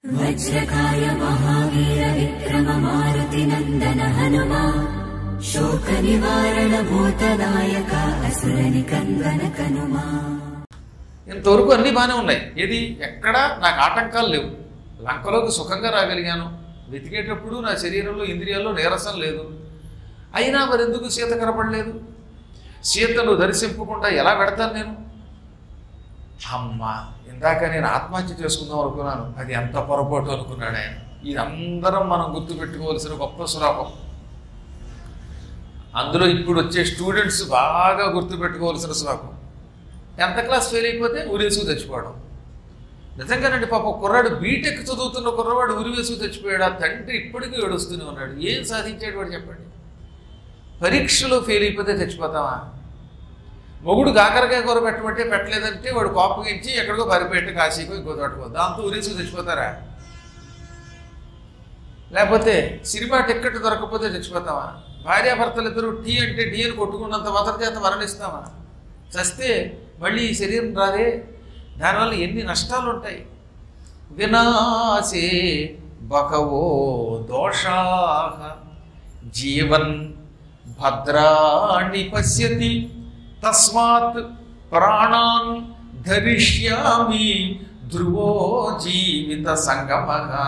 వజ్రకాయ మహావీర విక్రమ మారుతి నందన హనుమా శోక నివారణ భూతదాయక అసుర నికందన కనుమా. ఇంతవరకు అన్నీ బాగానే ఉన్నాయి. ఏది ఎక్కడా నాకు ఆటంకాలు లేవు. లంకలోకి సుఖంగా రాగలిగాను. వెతికేటప్పుడు నా శరీరంలో ఇంద్రియాల్లో నీరసం లేదు. అయినా మరెందుకు సీత కనపడలేదు? సీతను దర్శింపకుండా ఎలా పెడతాను నేను? అమ్మా, ఇందాక నేను ఆత్మహత్య చేసుకుందాం అనుకున్నాను. అది ఎంత పొరపాటు అనుకున్నాడు ఆయన. ఇదందరం మనం గుర్తుపెట్టుకోవాల్సిన గొప్ప శ్లోకం. అందులో ఇప్పుడు వచ్చే స్టూడెంట్స్ బాగా గుర్తుపెట్టుకోవాల్సిన శ్లోకం. 10th క్లాస్ ఫెయిల్ అయిపోతే ఉరేసుకు తెచ్చిపోవడం. నిజంగానండి, పాప కుర్రాడు బీటెక్ చదువుతున్న కుర్రవాడు ఉరివేసుకు తెచ్చిపోయాడు. ఆ తండ్రి ఇప్పటికీ ఏడుస్తూనే ఉన్నాడు. ఏం సాధించాడు వాడు చెప్పండి? పరీక్షలో ఫెయిల్ అయిపోతే తెచ్చిపోతావా? మొగుడు కాకరకాయ కూర పెట్టమంటే పెట్టలేదంటే వాడు కోపగించి ఎక్కడికో పరిపెట్టి కాశీకో ఇంకో చోటుకో దాంతో ఉరేసుకు తెచ్చిపోతారా? లేకపోతే సినిమా టిక్కెట్ దొరకకపోతే తెచ్చిపోతావా? భార్యాభర్తలు ఇద్దరు టీ అంటే టీ అని కొట్టుకున్నంత మాత్రం చేత మరణిస్తావా? చస్తే మళ్ళీ ఈ శరీరం రాదే. దానివల్ల ఎన్ని నష్టాలు ఉంటాయి. వినాశే బకవో దోషా జీవన్ భద్రాణి పశ్యతి తస్మాత్ ప్రాణాన్ ధరిష్యామి ధ్రువో జీవిత సంగమగా.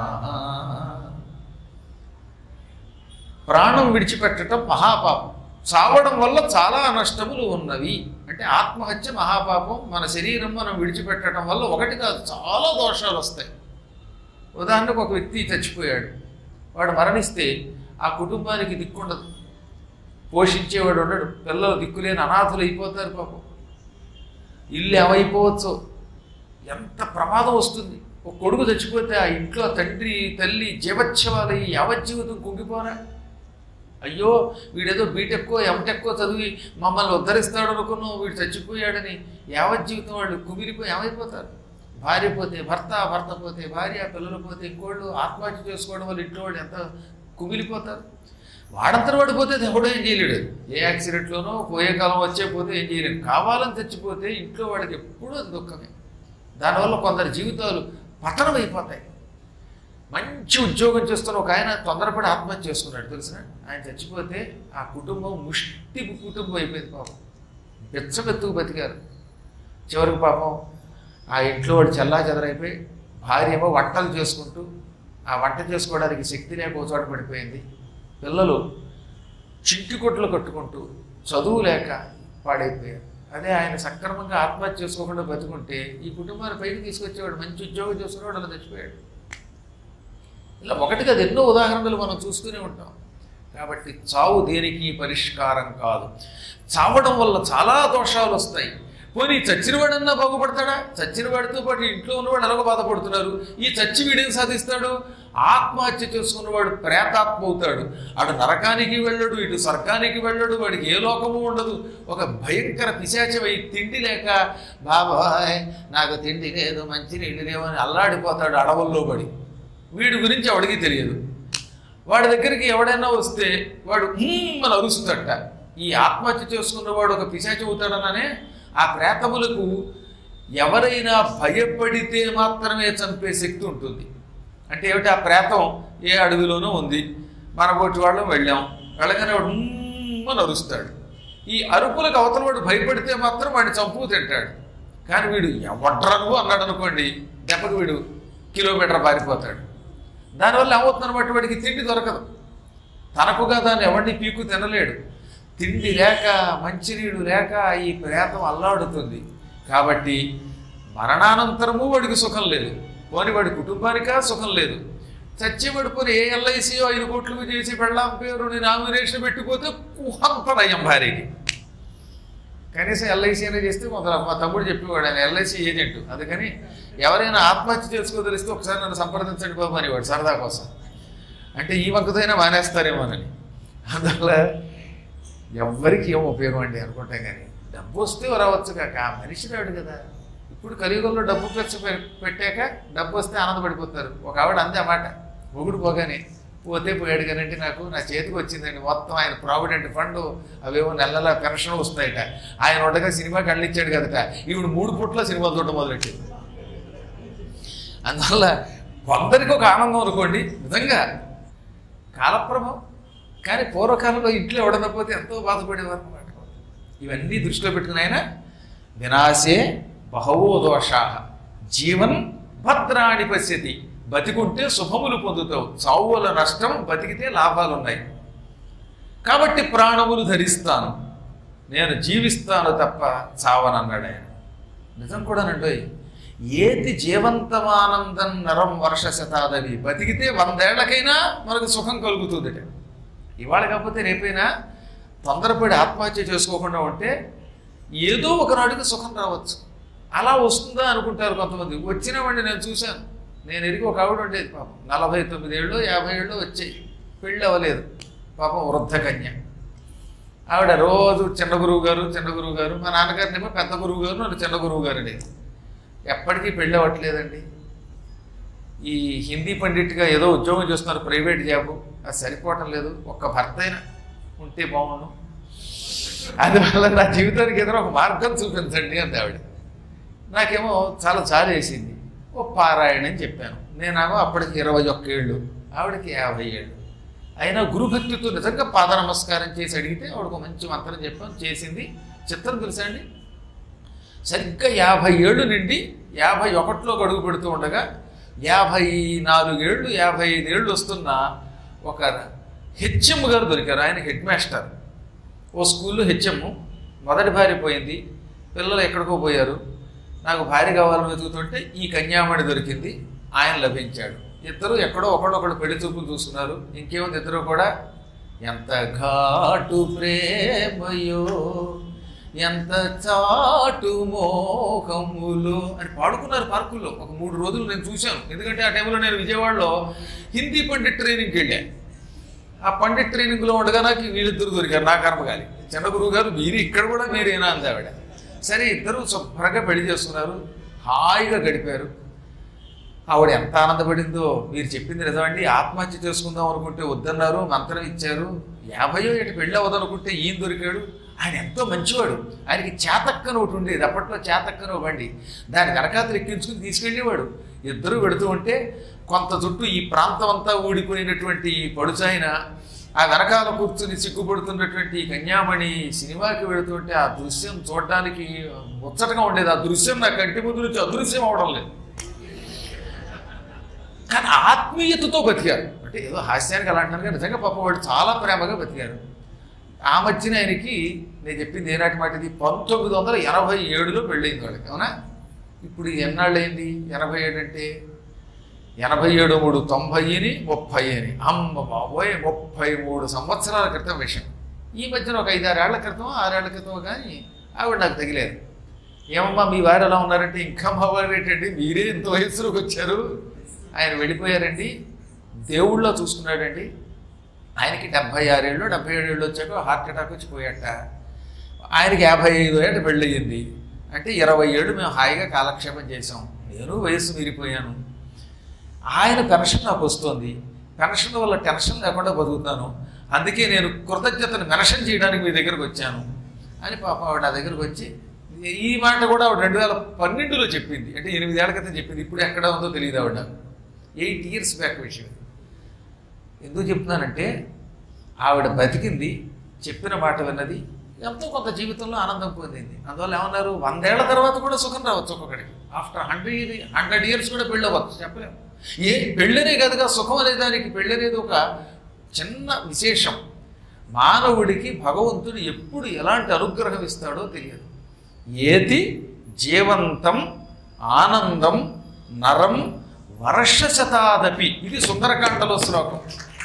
ప్రాణం విడిచిపెట్టడం మహాపాపం. చావడం వల్ల చాలా నష్టములు ఉన్నవి. అంటే ఆత్మహత్య మహాపాపం. మన శరీరం మనం విడిచిపెట్టడం వల్ల ఒకటి కాదు చాలా దోషాలు వస్తాయి. ఉదాహరణకు ఒక వ్యక్తి చచ్చిపోయాడు. వాడు మరణిస్తే ఆ కుటుంబానికి దిక్కుండదు. పోషించేవాడు ఉండడు. పిల్లలు దిక్కులేని అనాథులు అయిపోతారు పాపం. ఇల్లు ఏమైపోవచ్చు, ఎంత ప్రమాదం వస్తుంది. ఒక కొడుకు చచ్చిపోతే ఆ ఇంట్లో తండ్రి తల్లి జీవోత్సవాలు యావజ్జీవితం కుంగిపోరా? అయ్యో వీడేదో బీటెక్కో ఎంటెక్కో చదివి మమ్మల్ని ఉద్ధరిస్తాడు అనుకున్నాం, వీడు చచ్చిపోయాడని యావజ్జీవితం వాళ్ళు కుమిలిపోయి ఏమైపోతారు. భార్య పోతే భర్త, భర్త పోతే భార్య, పిల్లలు పోతే ఇంకోళ్ళు. ఆత్మహత్య చేసుకోవడం వల్ల ఇంట్లో వాళ్ళు ఎంత కుమిలిపోతారు. వాడంతరం వాడిపోతే ఎవడో ఏం చేయలేడు. ఏ యాక్సిడెంట్లోనో పోయే కాలం వచ్చే పోతే ఏం చేయలేడు. కావాలని చచ్చిపోతే ఇంట్లో వాడికి ఎప్పుడూ అది దుఃఖమే. దానివల్ల కొందరు జీవితాలు పతనం అయిపోతాయి. మంచి ఉద్యోగం చేస్తున్న ఒక ఆయన తొందరపడి ఆత్మహత్య చేసుకున్నాడు తెలిసిన. ఆయన చచ్చిపోతే ఆ కుటుంబం ముష్టి కుటుంబం అయిపోయింది పాపం. బెచ్చబెత్తుకు బతికారు. చివరికి పాపం ఆ ఇంట్లో వాడు చల్లా చెదరైపోయి భార్య ఏమో వంటలు చేసుకుంటూ ఆ వంట చేసుకోవడానికి శక్తి లేక ఒక చోట పడిపోయింది. పిల్లలు చింటి కొట్లు కట్టుకుంటూ చదువు లేక పాడైపోయారు. అదే ఆయన సక్రమంగా ఆత్మహత్య చేసుకోకుండా బతుకుంటే ఈ కుటుంబాన్ని పైకి తీసుకొచ్చేవాడు. మంచి ఉద్యోగం చేసుకునేవాడు అలా చచ్చిపోయాడు. ఇలా ఒకటిగా ఎన్నో ఉదాహరణలు మనం చూస్తూనే ఉంటాం. కాబట్టి చావు దేనికి పరిష్కారం కాదు. చావడం వల్ల చాలా దోషాలు వస్తాయి. పోనీ చచ్చినవాడన్నా బాగుపడతాడా? చచ్చిన వాడితో పాటు ఇంట్లో ఉన్నవాడు ఎలాగో బాధపడుతున్నారు. ఈ చచ్చి వీడేం సాధిస్తాడు? ఆత్మహత్య చేసుకున్నవాడు ప్రేతాత్మ అవుతాడు. అటు నరకానికి వెళ్ళడు, ఇటు స్వర్గానికి వెళ్ళడు. వాడికి ఏ లోకము ఉండదు. ఒక భయంకర పిశాచమై తిండి లేక బాబాయ్ నాకు తిండి లేదు, మంచి నీళ్ళు లేవు అని అల్లాడిపోతాడు అడవుల్లో పడి. వీడి గురించి ఎవడికి తెలియదు. వాడి దగ్గరికి ఎవడైనా వస్తే వాడు అని అరుస్తుందట. ఈ ఆత్మహత్య చేసుకున్నవాడు ఒక పిశాచి అవుతాడననే ఆ ప్రేతములకు ఎవరైనా భయపడితే మాత్రమే చంపే శక్తి ఉంటుంది. అంటే ఏమిటి? ఆ ప్రేతం ఏ అడవిలోనూ ఉంది, మన బోటి వాళ్ళం వెళ్ళాం, వెళ్ళగానే వాడు అని అరుస్తాడు. ఈ అరుపులకు అవతల వాడు భయపడితే మాత్రం వాడిని చంపు తింటాడు. కానీ వీడు ఎవడ్రను అన్నాడు అనుకోండి, దెబ్బకి వీడు కిలోమీటర్ పారిపోతాడు. దానివల్ల ఏమవుతుందన్నమాట, వాడికి తిండి దొరకదు. తనకుగా దాన్ని ఎవరిని పీకు తినలేడు. తిండి లేక మంచినీడు లేక ఈ ప్రేతం అల్లాడుతుంది. కాబట్టి మరణానంతరము వాడికి సుఖం లేదు. పోని వాడి కుటుంబానికా సుఖం లేదు. చచ్చేవాడు పోని ఏ ఎల్ఐసియో 5 కోట్లు చేసి పెళ్ళాం పేరుని నామినేషన్ పెట్టిపోతే కుహంపడయ్యం భార్యకి. కనీసం ఎల్ఐసి అయినా చేస్తే కొంత మా తమ్ముడు చెప్పేవాడు, ఆయన ఎల్ఐసి ఏజెంట్. అందుకని ఎవరైనా ఆత్మహత్య చేసుకోదలిస్తే ఒకసారి నన్ను సంప్రదించండి బాబు అనేవాడు సరదా కోసం. అంటే ఈ వంకతైనా మానేస్తారేమోనని. అందువల్ల ఎవ్వరికి ఏం ఉపయోగం అండి అనుకుంటాం. కానీ డబ్బు వస్తే రావచ్చు కాక ఆ మనిషి రాడు కదా. ఇప్పుడు కలియుగంలో డబ్బు ఖర్చు పెట్టాక డబ్బు వస్తే ఆనందపడిపోతారు. ఒక ఆవిడ అందే అన్నమాట, మొగుడు పోగానే పోతే పోయాడు కానంటే నాకు నా చేతికి వచ్చిందండి మొత్తం ఆయన ప్రావిడెంట్ ఫండ్ అవేవో నెలల పెన్షన్ వస్తాయట. ఆయన ఉండగా సినిమాకి అళ్ళిచ్చాడు కదట. ఇప్పుడు 3 పూట్ల సినిమా చూడడం మొదలెట్టింది. అందువల్ల కొందరికి ఒక ఆనందం అనుకోండి, నిజంగా కాలప్రభావం. కానీ పూర్వకాలంలో ఇంట్లో ఎవడనపోతే ఎంతో బాధపడేవారు అన్నమాట. ఇవన్నీ దృష్టిలో పెట్టుకుని ఆయన వినాశే బహవో దోషా జీవన్ భద్రాణి పశ్యతి, బతికుంటే శుభములు పొందుతావు, చావు వల్ల నష్టం, బతికితే లాభాలు ఉన్నాయి. కాబట్టి ప్రాణములు ధరిస్తాను, నేను జీవిస్తాను తప్ప చావనన్నాడు ఆయన. నిజం కూడానండి. ఏది జీవంతమానందం నరం వర్ష శతాదవి, బతికితే 100 ఏళ్లకైనా మనకు సుఖం కలుగుతుందట. ఇవాళ కాకపోతే రేపైనా తొందరపడి ఆత్మహత్య చేసుకోకుండా ఉంటే ఏదో ఒకనాటికి సుఖం రావచ్చు. అలా వస్తుందా అనుకుంటారు కొంతమంది. వచ్చిన వాడిని నేను చూశాను. నేను ఎరిగి ఒక ఆవిడ ఉండేది పాపం, 49 ఏళ్ళు 50 ఏళ్ళు వచ్చాయి, పెళ్ళి అవ్వలేదు పాపం, వృద్ధ కన్య. ఆవిడ రోజు చిన్న గురువు గారు, మా నాన్నగారినేమో పెద్ద గురువు గారు, నన్ను చిన్న గురువు గారు అనేది. ఎప్పటికీ పెళ్ళి అవ్వట్లేదండి. ఈ హిందీ పండిట్గా ఏదో ఉద్యోగం చేస్తున్నారు, ప్రైవేట్ జాబు, అది సరిపోవటం లేదు. ఒక్క భర్త అయినా ఉంటే బాగుండు, అందువల్ల నా జీవితానికి ఏదైనా ఒక మార్గం చూపించండి అంది ఆవిడ. నాకేమో చాలా చాలేసింది. ఓ పారాయణ అని చెప్పాను. నేనేమో అప్పటికి 21 ఏళ్ళు, ఆవిడకి 50 ఏళ్ళు. అయినా గురుభక్తితో నిజంగా పాద నమస్కారం చేసి అడిగితే ఆవిడకు మంచి మంత్రం చెప్పాను, చేసింది. చిత్రం తెలుసా అండి, సరిగ్గా 50 ఏళ్ళు నుండి 51లోకి అడుగు పెడుతూ ఉండగా 54 ఏళ్ళు 55 ఏళ్ళు వస్తున్న ఒక హెచ్ఎం గారు దొరికారు. ఆయన హెడ్ మాస్టర్, ఓ స్కూల్లో హెచ్ఎం. మొదటి భార్య పోయింది, పిల్లలు ఎక్కడికో పోయారు. నాకు భార్య కావాలని వెతుకుతుంటే ఈ కన్యామణి దొరికింది, ఆయన లభించాడు. ఇద్దరు ఎక్కడో ఒకళ్ళు పెళ్లి చూపులు చూస్తున్నారు. ఇంకేముంది, ఇద్దరు కూడా ఎంత ఘాటు ప్రేమయో ఎంత చాటు మోహములు అని పాడుకున్నారు పార్కుల్లో. ఒక 3 రోజులు నేను చూశాను. ఎందుకంటే ఆ టైంలో నేను విజయవాడలో హిందీ పండిట్ ట్రైనింగ్కి వెళ్ళాను. ఆ పండిట్ ట్రైనింగ్లో ఉండగా నాకు వీళ్ళిద్దరు దొరికారు. నా కర్మగాలి, చిన్న గురువు గారు, మీరు ఇక్కడ కూడా మీరేనా అంది ఆవిడ. సరే, ఇద్దరు శుభ్రంగా పెళ్లి చేసుకున్నారు, హాయిగా గడిపారు. ఆవిడ ఎంత ఆనందపడిందో మీరు చెప్పింది నిజమండి. ఆత్మహత్య చేసుకుందాం అనుకుంటే వద్దన్నారు, మంత్రం ఇచ్చారు. 50 ఏటి పెళ్ళి అవ్వదనుకుంటే ఈయన దొరికాడు. ఆయన ఎంతో మంచివాడు. ఆయనకి చేతక్కన ఒకటి ఉండేది, అప్పట్లో చేతక్కన బండి, దాని వెనకాతలు ఎక్కించుకుని తీసుకెళ్ళేవాడు. ఇద్దరు పెడుతూ ఉంటే కొంత చుట్టూ ఈ ప్రాంతం అంతా ఊడిపోయినటువంటి పడుచాయన ఆ వెనకాల కూర్చుని సిగ్గుపడుతున్నటువంటి కన్యామణి సినిమాకి వెళుతుంటే ఆ దృశ్యం చూడడానికి ముచ్చటగా ఉండేది. ఆ దృశ్యం నా కంటి ముందు నుంచి అదృశ్యం అవడం లేదు. కానీ ఆత్మీయతతో బతికారు. అంటే ఏదో హాస్యానికి అలా అంటున్నారు కానీ నిజంగా పాపం వాడు చాలా ప్రేమగా బతికారు. ఆ మధ్యన ఆయనకి నేను చెప్పింది ఏనాటి మాట, ఇది 1987లో పెళ్ళయింది వాళ్ళకి, అవునా? ఇప్పుడు ఎన్నాళ్ళు అయింది? 87 అంటే 87 3 90 30 అమ్మ బాబోయ్, 33 సంవత్సరాల క్రితం విషయం. ఈ మధ్యన ఒక 5-6 ఏళ్ల క్రితం 6 ఏళ్ల క్రితం కానీ ఆవిడ నాకు తగిలేదు. ఏమమ్మా మీ వారు ఎలా ఉన్నారంటే, ఇంకా మా వారు ఏంటండి మీరే ఇంత వయసులోకి వచ్చారు, ఆయన వెళ్ళిపోయారండి, దేవుళ్ళో చూసుకున్నాడండి. ఆయనకి 76 ఏళ్ళు 77 ఏళ్ళు వచ్చాక హార్ట్ అటాక్ వచ్చి పోయాట. ఆయనకి 55 ఏళ్ళు పెళ్ళయింది. అంటే 20 ఏళ్ళు మేము హాయిగా కాలక్షేపం చేసాం. నేను వయస్సు మీరిపోయాను. ఆయన పెన్షన్ నాకు వస్తుంది, పెన్షన్ వల్ల టెన్షన్ లేకుండా బతుకుతాను, అందుకే నేను కృతజ్ఞతను మెన్షన్ చేయడానికి మీ దగ్గరకు వచ్చాను అని పాప ఆవిడ నా దగ్గరకు వచ్చి ఈ మాట కూడా ఆవిడ 2012లో చెప్పింది. అంటే 8 ఏళ్ల క్రితం చెప్పింది. ఇప్పుడు ఎక్కడ ఉందో తెలియదు ఆవిడ. 8 years బ్యాక్ విషయం. ఎందుకు చెప్తున్నానంటే ఆవిడ బతికింది, చెప్పిన మాట విన్నది, ఎంతో కొంత జీవితంలో ఆనందం పొందింది. అందువల్ల ఏమన్నారు, 100 ఏళ్ల తర్వాత కూడా సుఖం రావచ్చు ఒక్కొక్కడికి. ఆఫ్టర్ 100 years కూడా పెళ్ళి అవ్వచ్చు, చెప్పలేము. పెళ్ళనే కనుక సుఖం అనే దానికి పెళ్ళనేది ఒక చిన్న విశేషం. మానవుడికి భగవంతుడు ఎప్పుడు ఎలాంటి అనుగ్రహం ఇస్తాడో తెలియదు. ఏతి జీవంతం ఆనందం నరం వర్ష శతాదపి, ఇది సుందరకాండలో శ్లోకం.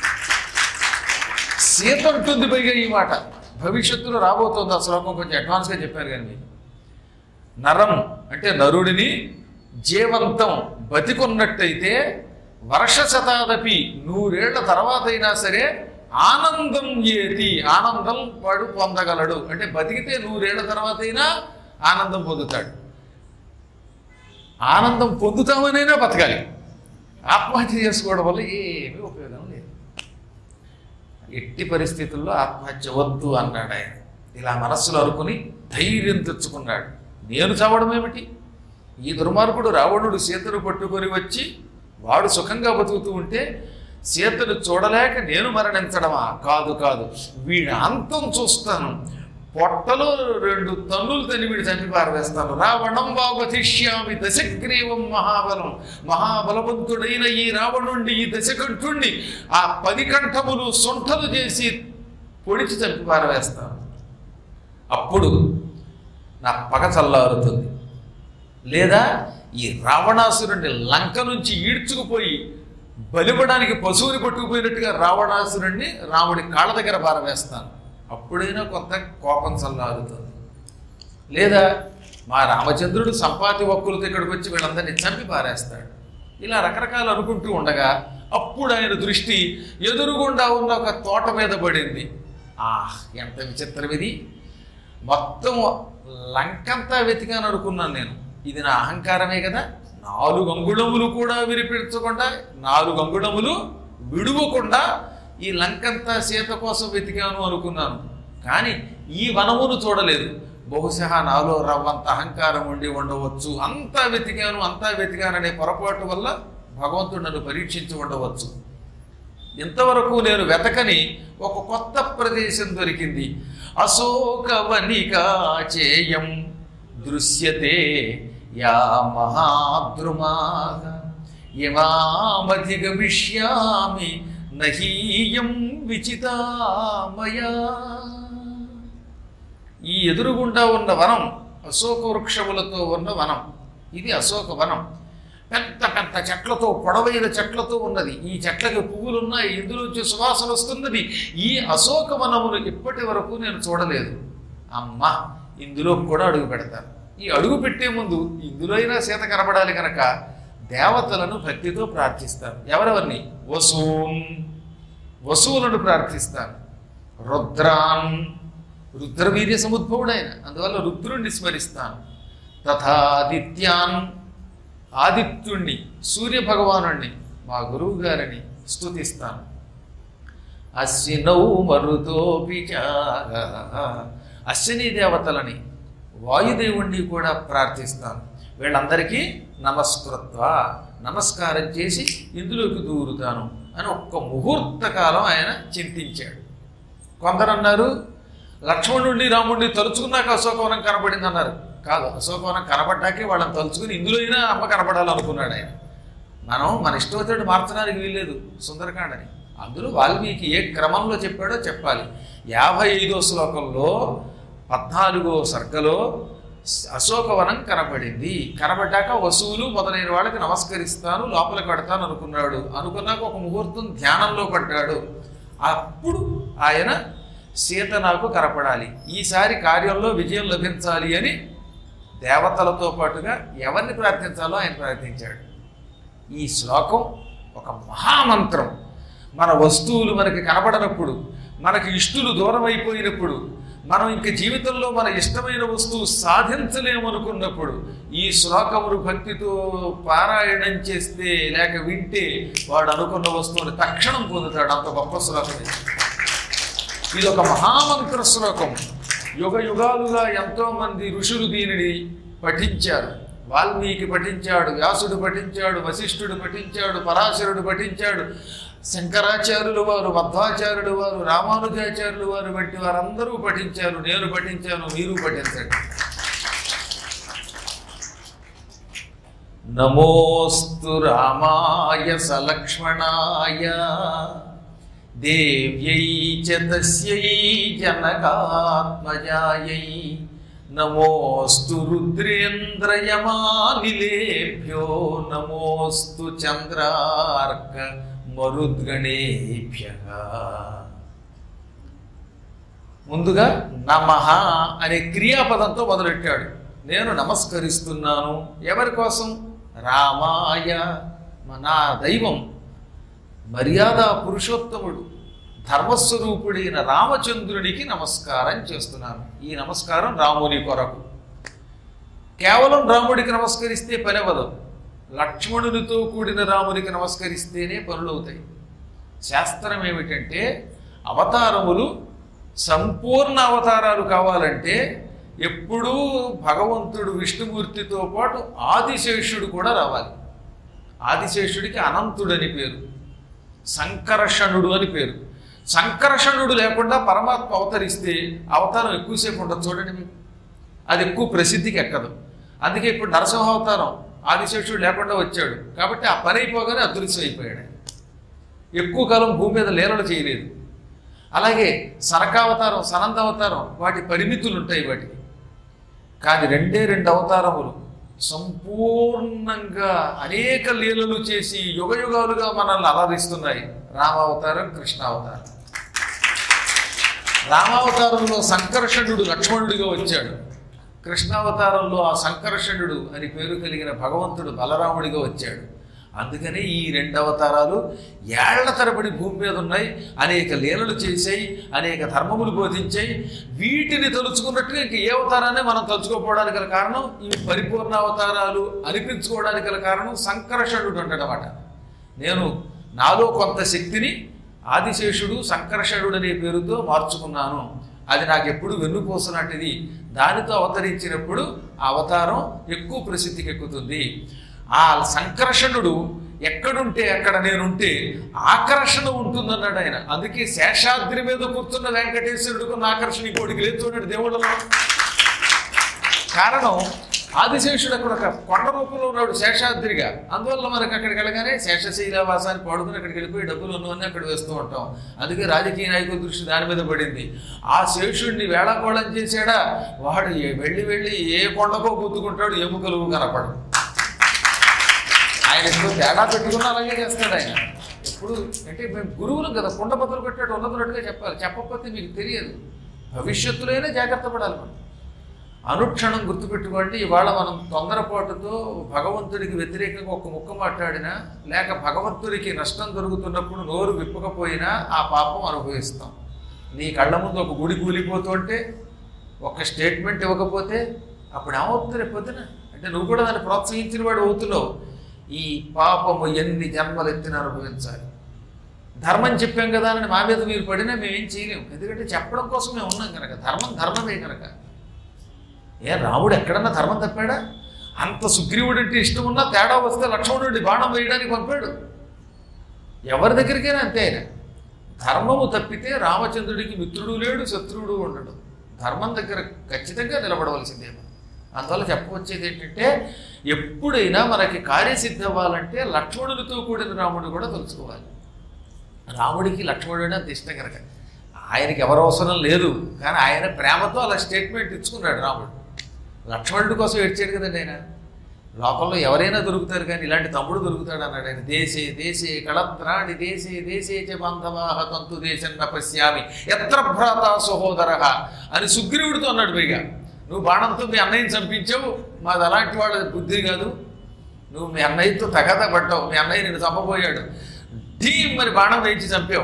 సీత ఉంటుంది పైగా ఈ మాట, భవిష్యత్తులో రాబోతుంది ఆ శ్లోకం, కొంచెం అడ్వాన్స్గా చెప్పారు. కానీ నరం అంటే నరుడిని, జీవంతం బతికున్నట్టయితే, వర్ష శతాదపి 100 ఏళ్ల తర్వాత అయినా సరే, ఆనందం ఏతి ఆనందం వాడు పొందగలడు. అంటే బతికితే 100 ఏళ్ల తర్వాత అయినా ఆనందం పొందుతాడు. ఆనందం పొందుతామనైనా బతకాలి. ఆత్మహత్య చేసుకోవడం వల్ల ఏమీ ఉపయోగం లేదు. ఎట్టి పరిస్థితుల్లో ఆత్మహత్య వద్దు అన్నాడు ఆయన. ఇలా మనస్సులో అనుకుని ధైర్యం తెచ్చుకున్నాడు. నేను చావడం ఏమిటి? ఈ దుర్మార్గుడు రావణుడు సీతను పట్టుకొని వచ్చి వాడు సుఖంగా బతుకుతూ ఉంటే సీతను చూడలేక నేను మరణించడమా? కాదు కాదు, వీడి అంతం చూస్తాను, పొట్టలో 2 తన్నులు తని వీడి చంపి పారవేస్తాను. రావణం వావతిష్యామి దశగ్రీవం మహాబలం. మహాబలవంతుడైన ఈ రావణుణ్ణి, ఈ దశకంఠుణ్ణి ఆ 10 కంఠములు సొంఠలు చేసి పొడిచి చంపి పారవేస్తాను. అప్పుడు నా పగ చల్లారుతుంది. లేదా ఈ రావణాసురుణ్ణి లంక నుంచి ఈడ్చుకుపోయి బలిపడానికి పశువుని పట్టుకుపోయినట్టుగా రావణాసురుణ్ణి రాముడి కాళ్ళ దగ్గర పారవేస్తాను. అప్పుడైనా కొంత కోపం చల్లారుతుంది. లేదా మా రామచంద్రుడు సంపాతి వక్కులతో ఇక్కడికి వచ్చి వీళ్ళందరినీ చంపి పారేస్తాడు. ఇలా రకరకాలు అనుకుంటూ ఉండగా అప్పుడు ఆయన దృష్టి ఎదురుగుండా ఉన్న ఒక తోట మీద పడింది. ఎంత విచిత్రం ఇది! మొత్తం లంకంతా వెతికాను అనుకున్నాను నేను. ఇది నా అహంకారమే కదా. 4 అంగుళములు కూడా వినిపించకుండా, 4 అంగుళములు విడువకుండా ఈ లంకంతా సీత కోసం వెతికాను అనుకున్నాను. కానీ ఈ వనమును చూడలేదు. బహుశా నాలో రవ్వంత అహంకారం ఉండి ఉండవచ్చు. అంతా వెతికాననే పొరపాటు వల్ల భగవంతుడు నన్ను పరీక్షించి ఉండవచ్చు. ఇంతవరకు నేను వెతకని ఒక కొత్త ప్రదేశం దొరికింది. అశోకవనికా చేయం దృశ్యతే యా మహాద్రుమాః యమామధిగమిష్యామి నహీయం విచితామయా. ఈ ఎదురుగుండా ఉన్న వనం అశోక వృక్షములతో ఉన్న వనం. ఇది అశోక వనం. పెద్ద పెద్ద చెట్లతో, పొడవైన చెట్లతో ఉన్నది. ఈ చెట్లకి పువ్వులున్నాయి, ఇందులోంచి సువాసన వస్తున్నది. ఈ అశోక వనమును ఇప్పటి వరకు నేను చూడలేదు. అమ్మ, ఇందులో కూడా అడుగు పెడతాను. ఈ అడుగు పెట్టే ముందు ఇందులో అయినా సీత కనబడాలి కనుక దేవతలను భక్తితో ప్రార్థిస్తాను. ఎవరెవరిని? వసువులను ప్రార్థిస్తాను. రుద్రాన్, రుద్రవీర్య సముద్భవుడైన, అందువల్ల రుద్రుణ్ణి స్మరిస్తాను. తథాదిత్యాన్, ఆదిత్యుణ్ణి, సూర్యభగవానుణ్ణి, మా గురువు గారిని స్తుతిస్తాను. అశ్వినౌ మరుతోపిచార, అశ్విని దేవతలని, వాయుదేవుణ్ణి కూడా ప్రార్థిస్తాను. వీళ్ళందరికీ నమస్కారం చేసి ఇందులోకి దూరుతాను అని ఒక్క ముహూర్త కాలం ఆయన చింతించాడు. కొందరు అన్నారు లక్ష్మణుడిని రాముడిని తలుచుకున్నాక అశోకవనం కనబడింది అన్నారు. కాదు, అశోకవనం కనబడ్డాకే వాళ్ళని తలుచుకుని ఇందులో అయినా అమ్మ కనబడాలనుకున్నాడు ఆయన. మన ఇష్టమైనట్టు మార్చడానికి వీల్లేదు సుందరకాండని. అందులో వాల్మీకి ఏ క్రమంలో చెప్పాడో చెప్పాలి. 55వ శ్లోకంలో 14వ సర్గలో అశోకవనం కనబడింది. కనబడ్డాక వసువులు మొదలైన వాళ్ళకి నమస్కరిస్తాను, లోపలికి పెడతాను అనుకున్నాడు. అనుకున్నాక ఒక ముహూర్తం ధ్యానంలో పడ్డాడు. అప్పుడు ఆయన సీత నాకు కనపడాలి, ఈసారి కార్యంలో విజయం లభించాలి అని దేవతలతో పాటుగా ఎవరిని ప్రార్థించాలో ఆయన ప్రార్థించాడు. ఈ శ్లోకం ఒక మహామంత్రం. మన వస్తువులు మనకి కనపడనప్పుడు, మనకి ఇష్టులు దూరం అయిపోయినప్పుడు, మనం ఇంక జీవితంలో మన ఇష్టమైన వస్తువు సాధించలేమనుకున్నప్పుడు ఈ శ్లోకమును భక్తితో పారాయణం చేస్తే లేక వింటే వాడు అనుకున్న వస్తువుని తక్షణం పొందుతాడు. అంత గొప్ప శ్లోకం ఇది. ఒక మహామంత్ర శ్లోకం. యుగ యుగాలుగా ఎంతోమంది ఋషులు దీనిని పఠించారు. వాల్మీకి పఠించాడు, వ్యాసుడు పఠించాడు, వశిష్ఠుడు పఠించాడు, పరాశరుడు పఠించాడు, శంకరాచార్యులు వారు, మధ్వాచార్యులు వారు, రామానుజాచార్యులు వారు వంటి వారందరూ పఠించారు. నేను పఠించాను, మీరు పఠించండి. నమోస్తు రామాయ సలక్ష్మణాయ దేవ్యై చ తస్యై జనకాత్మజాయై నమోస్తు రుద్రేంద్రయమానిలేభ్యో నమోస్తు చంద్రార్క మరుద్గణేభ్యః. ముందుగా నమః అనే క్రియాపదంతో మొదలెట్టాడు. నేను నమస్కరిస్తున్నాను. ఎవరి కోసం? రామాయ, నా దైవం, మర్యాద పురుషోత్తముడు, ధర్మస్వరూపుడైన రామచంద్రునికి నమస్కారం చేస్తున్నాను. ఈ నమస్కారం రాముని కొరకు. కేవలం రాముడికి నమస్కరిస్తే పని అవ్వదు. లక్ష్మణునితో కూడిన రామునికి నమస్కరిస్తేనే పనులు అవుతాయి. శాస్త్రం ఏమిటంటే అవతారములు సంపూర్ణ అవతారాలు కావాలంటే ఎప్పుడూ భగవంతుడు విష్ణుమూర్తితో పాటు ఆదిశేషుడు కూడా రావాలి. ఆదిశేషుడికి అనంతుడని పేరు, సంకర్షణుడు అని పేరు. సంకర్షణుడు లేకుండా పరమాత్మ అవతరిస్తే అవతారం ఎక్కువసేపు ఉండదు. చూడండి మీకు అది ఎక్కువ ప్రసిద్ధికి ఎక్కదు. అందుకే ఇప్పుడు నరసింహ అవతారం ఆదిశేషుడు లేకుండా వచ్చాడు కాబట్టి ఆ పని అయిపోగానే అదృశ్యం అయిపోయాడు. ఎక్కువ కాలం భూమి మీద లీలలు చేయలేదు. అలాగే సనకావతారం, సనంద అవతారం వాటి పరిమితులు ఉంటాయి వాటికి. కానీ రెండు అవతారములు సంపూర్ణంగా అనేక లీలలు చేసి యుగయుగాలుగా మనల్ని అలరిస్తున్నాయి. రామావతారం, కృష్ణావతారం. రామావతారంలో సంకర్షణుడు లక్ష్మణుడిగా వచ్చాడు. కృష్ణావతారంలో ఆ సంకర్షణుడు అని పేరు కలిగిన భగవంతుడు బలరాముడిగా వచ్చాడు. అందుకని ఈ 2 అవతారాలు ఏళ్ల తరబడి భూమి మీద ఉన్నాయి. అనేక లీలలు చేశాయి, అనేక ధర్మములు బోధించాయి. వీటిని తలుచుకున్నట్టుగా ఇంక ఏ అవతారాన్ని మనం తలుచుకోకపోవడానికి గల కారణం, ఈ పరిపూర్ణ అవతారాలు అనిపించుకోవడానికి గల కారణం సంకర్షణుడు అంటాడనమాట. నేను నాలో కొంత శక్తిని ఆదిశేషుడు సంకర్షణుడు అనే పేరుతో మార్చుకున్నాను. అది నాకు ఎప్పుడు వెన్నుపోసలాంటిది. దానితో అవతరించినప్పుడు ఆ అవతారం ఎక్కువ ప్రసిద్ధికి ఎక్కుతుంది. ఆ సంకర్షణుడు ఎక్కడుంటే అక్కడ నేనుంటే ఆకర్షణ ఉంటుందన్నాడు ఆయన. అందుకే శేషాద్రి మీద కూర్చున్న వెంకటేశ్వరుడికి ఆకర్షణ ఇంకోటికి లేదు. చూడండి దేవుళ్ళలో కారణం ఆదిశేషుడు అక్కడ ఒక కొండ రూపంలో ఉన్నాడు శేషాద్రిగా. అందువల్ల మనకి అక్కడికి వెళ్ళగానే శేషశైలవాసాన్ని పాడుకుని అక్కడికి వెళ్ళిపోయి డబ్బులు ఉన్నవన్నీ అక్కడ వేస్తూ ఉంటాం. అందుకే రాజకీయ నాయకుల దృష్టి దాని మీద పడింది. ఆ శేషుడిని వేళాకోళం చేశాడా వాడు వెళ్ళి ఏ కొండకో గుద్దుకుంటాడు, ఎముకలు కనపడు. ఆయన ఎప్పుడు తేడా పెట్టుకున్నా అలాగే చేస్తాడు ఆయన. ఎప్పుడు అంటే మేము గురువులు కదా, కుండ బదులు పెట్టాడు ఉన్నట్టుగా చెప్పాలి. చెప్పకపోతే మీకు తెలియదు. భవిష్యత్తులోనే జాగ్రత్త పడాలి మనం. అనుక్షణం గుర్తుపెట్టుకోండి. ఇవాళ మనం తొందరపాటుతో భగవంతుడికి వ్యతిరేకంగా ఒక ముక్క మాట్లాడినా, లేక భగవంతుడికి నష్టం జరుగుతున్నప్పుడు నోరు విప్పకపోయినా ఆ పాపం అనుభవిస్తాం. నీ కళ్ళ ముందు ఒక గుడి కూలిపోతుంటే ఒక స్టేట్మెంట్ ఇవ్వకపోతే అప్పుడు ఏమవుతుంది రేపొద్దున? అంటే నువ్వు కూడా దాన్ని ప్రోత్సహించిన వాడు అవుతున్నావు. ఈ పాపము ఎన్ని జన్మలు ఎత్తిన అనుభవించాలి. ధర్మం చెప్పాం కదా అని మా మీద మీరు పడినా మేమేం చేయలేము. ఎందుకంటే చెప్పడం కోసం మేము ఉన్నాం కనుక. ధర్మమే కనుక. రాముడు ఎక్కడన్నా ధర్మం తప్పాడా? అంత సుగ్రీవుడు అంటే ఇష్టం ఉన్నా తేడా వస్తే లక్ష్మణుడిని బాణం వేయడానికి పంపాడు. ఎవరి దగ్గరికైనా అంతే. ఆయన ధర్మము తప్పితే రామచంద్రుడికి మిత్రుడు లేడు, శత్రువుడు ఉండడు. ధర్మం దగ్గర ఖచ్చితంగా నిలబడవలసిందే. అందువల్ల చెప్పవచ్చేది ఏంటంటే, ఎప్పుడైనా మనకి కార్యసిద్ధి అవ్వాలంటే లక్ష్మణుడితో కూడిన రాముడు కూడా తెలుసుకోవాలి. రాముడికి లక్ష్మణుడు అంత ఇష్టం కనుక ఆయనకి ఎవరు అవసరం లేదు. కానీ ఆయన ప్రేమతో అలా స్టేట్మెంట్ ఇచ్చుకున్నాడు రాముడు. లక్ష్మణుడి కోసం ఏడ్చాడు కదండి ఆయన. లోకంలో ఎవరైనా దొరుకుతారు కానీ ఇలాంటి తమ్ముడు దొరుకుతాడు అన్నాడు ఆయన. దేశే దేశే కళత్రాణి దేశే దేశే చ బాంధవాః తంతు దేశం న పశ్యామి ఎత్ర భ్రాత సహోదర అని సుగ్రీవుడితో అన్నాడు. పైగా నువ్వు బాణంతో మీ అన్నయ్యని చంపించావు, మాది అలాంటి వాళ్ళ బుద్ధి కాదు. నువ్వు మీ అన్నయ్యతో తగదా పడ్డావు, మీ అన్నయ్య నిన్ను చంపబోయాడు, ఢీమ్ మరి బాణం వేయించి చంపావు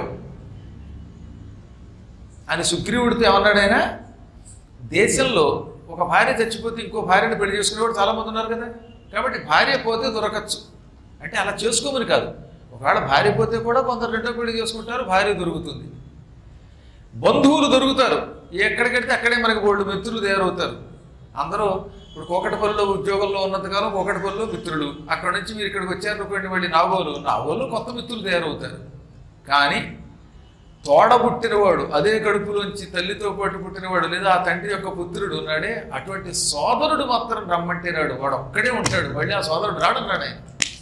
అని సుగ్రీవుడితో ఏమన్నాడు ఆయన. దేశంలో ఒక భార్య చచ్చిపోతే ఇంకో భార్యను పెళ్లి చేసుకునేవాడు చాలామంది ఉన్నారు కదా. కాబట్టి భార్య పోతే దొరకచ్చు అంటే అలా చేసుకోమని కాదు. ఒకవేళ భార్య పోతే కూడా కొందరు రెండో పెళ్లి చేసుకుంటారు, భార్య దొరుకుతుంది. బంధువులు దొరుకుతారు. ఎక్కడికెడితే అక్కడే మనకి బోళ్ళు మిత్రులు తయారవుతారు. అందరూ ఇప్పుడు కోకటపల్లిలో ఉద్యోగంలో ఉన్నంతకాలం కోకటపల్లిలో మిత్రులు. అక్కడ నుంచి మీరు ఇక్కడికి వచ్చారనుకోండి, మళ్ళీ నాగోలు కొత్త మిత్రులు తయారవుతారు. కానీ తోడబుట్టినవాడు, అదే కడుపులోంచి తల్లితో పాటు పుట్టినవాడు లేదా ఆ తండ్రి యొక్క పుత్రుడు ఉన్నాడే, అటువంటి సోదరుడు మాత్రం రమ్మంటే రాడు. వాడు ఒక్కడే ఉంటాడు, మళ్ళీ ఆ సోదరుడు రాడన్నాడు ఆయన.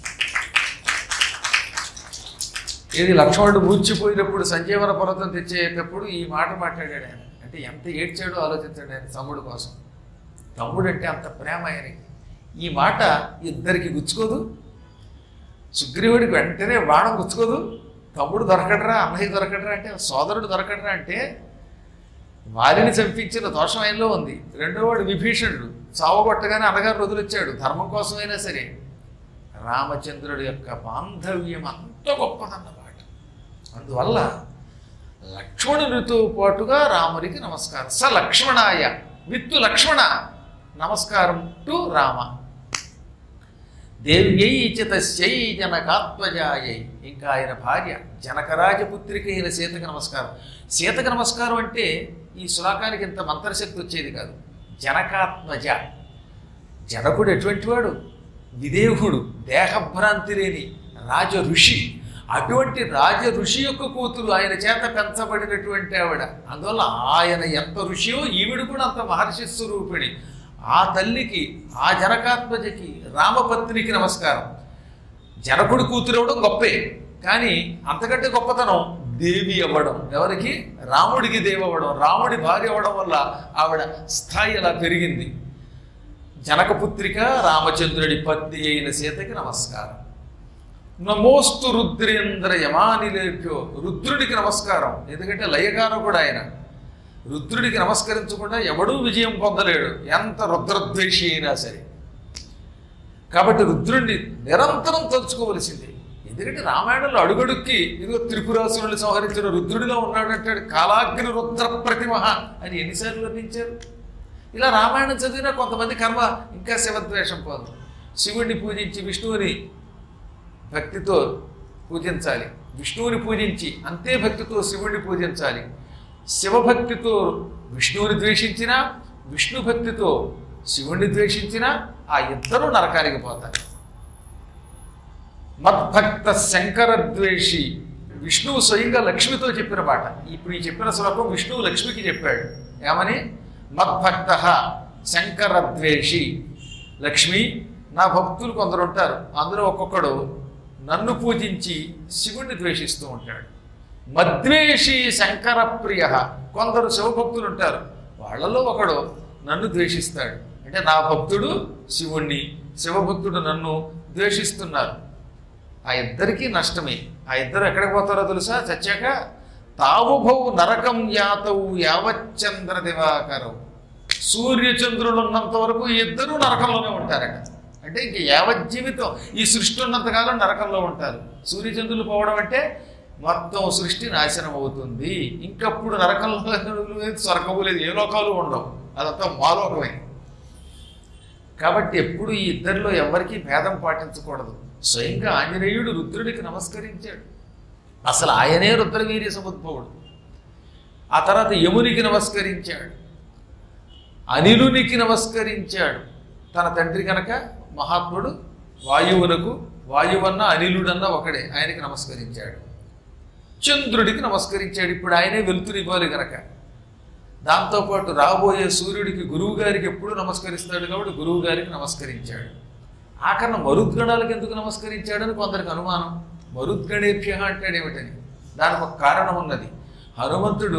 ఏది లక్ష్మణుడు మూర్చిపోయినప్పుడు సంజీవన పర్వతం తెచ్చేటప్పుడు ఈ మాట మాట్లాడాడు ఆయన. అంటే ఎంత ఏడ్చాడో ఆలోచించాడు ఆయన తమ్ముడు కోసం. తమ్ముడు అంటే అంత ప్రేమ ఆయనకి. ఈ మాట ఇద్దరికి గుచ్చుకోదు. సుగ్రీవుడికి వెంటనే బాణం గుచ్చుకోదు. తమ్ముడు దొరకడరా, అన్నయ్య దొరకడరా అంటే, సోదరుడు దొరకడరా అంటే వారిని చంపించిన దోషం ఆయనలో ఉంది. రెండోవాడు విభీషణుడు చావగొట్టగానే అన్నగారు వదిలిచ్చాడు. ధర్మం కోసమైనా సరే రామచంద్రుడి యొక్క బాంధవ్యం అంత గొప్పదన్నమాట. అందువల్ల లక్ష్మణునితో పాటుగా రామునికి నమస్కారం. స లక్ష్మణాయ విత్తు లక్ష్మణ నమస్కారం టు రామ. దేవ్యై చితస్యై జనకాత్మజాయై. ఇంకా ఆయన భార్య జనకరాజపుత్రిక అయిన సీతకి నమస్కారం. సీతకి నమస్కారం అంటే ఈ శ్లోకానికి ఇంత మంత్రశక్తి వచ్చేది కాదు. జనకాత్మజ. జనకుడు ఎటువంటి వాడు? విదేహుడు, దేహభ్రాంతి లేని రాజ ఋషి. అటువంటి రాజ ఋషి యొక్క కూతురు, ఆయన చేత పెంచబడినటువంటి ఆవిడ. అందువల్ల ఆయన ఎంత ఋషియో ఈవిడ కూడా అంత మహర్షి స్వరూపిణి. ఆ తల్లికి, ఆ జనకాత్మజకి, రామపత్నికి నమస్కారం. జనకుడి కూతురు అవ్వడం గొప్పే, కానీ అంతకంటే గొప్పతనం దేవి అవ్వడం. ఎవరికి? రాముడికి దేవి అవ్వడం. రాముడి భార్య అవ్వడం వల్ల ఆవిడ స్థాయి అలా పెరిగింది. జనకపుత్రిక, రామచంద్రుడి పత్ని అయిన సీతకి నమస్కారం. నమోస్తు రుద్రేంద్ర యమానిలేభ్యో, రుద్రుడికి నమస్కారం. ఎందుకంటే లయగానం కూడా ఆయన. రుద్రుడికి నమస్కరించకుండా ఎవడూ విజయం పొందలేడు, ఎంత రుద్రద్వేషి అయినా సరే. కాబట్టి రుద్రుడిని నిరంతరం తలుచుకోవలసింది. ఎందుకంటే రామాయణంలో అడుగడుక్కి ఇదిగో త్రిపురాసురుని సంహరించిన రుద్రుడిలో ఉన్నాడంటాడు. కాలాగ్ని రుద్ర ప్రతిమ అని ఎన్నిసార్లు వర్ణించారు. ఇలా రామాయణం చదివినా కొంతమంది కర్మ ఇంకా శివద్వేషం పోదు. శివుడిని పూజించి విష్ణువుని భక్తితో పూజించాలి, విష్ణువుని పూజించి అంతే భక్తితో శివుడిని పూజించాలి. శివభక్తితో విష్ణువుని ద్వేషించినా, విష్ణు భక్తితో శివుణ్ణి ద్వేషించినా ఆ ఇద్దరూ నరకానికి పోతారు. మద్భక్త శంకర ద్వేషి, విష్ణువు స్వయంగా లక్ష్మితో చెప్పిన మాట. ఇప్పుడు ఈ చెప్పిన శ్లోకం విష్ణువు లక్ష్మికి చెప్పాడు. ఏమని? మద్భక్త శంకర ద్వేషి. లక్ష్మి, నా భక్తులు కొందరు ఉంటారు, అందులో ఒక్కొక్కడు నన్ను పూజించి శివుణ్ణి ద్వేషిస్తూ ఉంటాడు. మద్వేషి శంకర ప్రియ, కొందరు శివభక్తులు ఉంటారు, వాళ్ళలో ఒకడు నన్ను ద్వేషిస్తాడు. అంటే నా భక్తుడు శివుణ్ణి, శివభక్తుడు నన్ను ద్వేషిస్తున్నారు. ఆ ఇద్దరికీ నష్టమే. ఆ ఇద్దరు ఎక్కడికి పోతారో తెలుసా? చచ్చాక తావుభౌ నరకం యాతవు యావచ్చంద్ర దివాకరవు. సూర్యచంద్రులు ఉన్నంత వరకు ఇద్దరు నరకంలోనే ఉంటారట. అంటే ఇంక యావజ్జీవితం ఈ సృష్టి ఉన్నంతకాలం నరకంలో ఉంటారు. సూర్యచంద్రులు పోవడం అంటే మొత్తం సృష్టి నాశనం అవుతుంది. ఇంకప్పుడు నరకంలో స్వర్గము లేదు, ఏ లోకాలు ఉండవు, అదంతా మాలోకమే. కాబట్టి ఎప్పుడు ఈ ఇద్దరిలో ఎవరికీ భేదం పాటించకూడదు. స్వయంగా ఆంజనేయుడు రుద్రుడికి నమస్కరించాడు. అసలు ఆయనే రుద్రవీర్య సముద్భవుడు. ఆ తర్వాత యమునికి నమస్కరించాడు, అనిలునికి నమస్కరించాడు. తన తండ్రి కనుక మహాత్ముడు వాయువునకు, వాయువన్న అనిలుడన్న ఒకడే, ఆయనకి నమస్కరించాడు. చంద్రుడికి నమస్కరించాడు, ఇప్పుడు ఆయనే వెలుతురు ఇవ్వాలి కనుక. దాంతోపాటు రాబోయే సూర్యుడికి, గురువు గారికి ఎప్పుడు నమస్కరిస్తాడు కాబట్టి గురువు గారికి నమస్కరించాడు. ఆఖరణ మరుద్గణాలకు ఎందుకు నమస్కరించాడని కొందరికి అనుమానం. మరుద్గణేభ్య అంటాడు ఏమిటని? దానికి ఒక కారణం ఉన్నది. హనుమంతుడు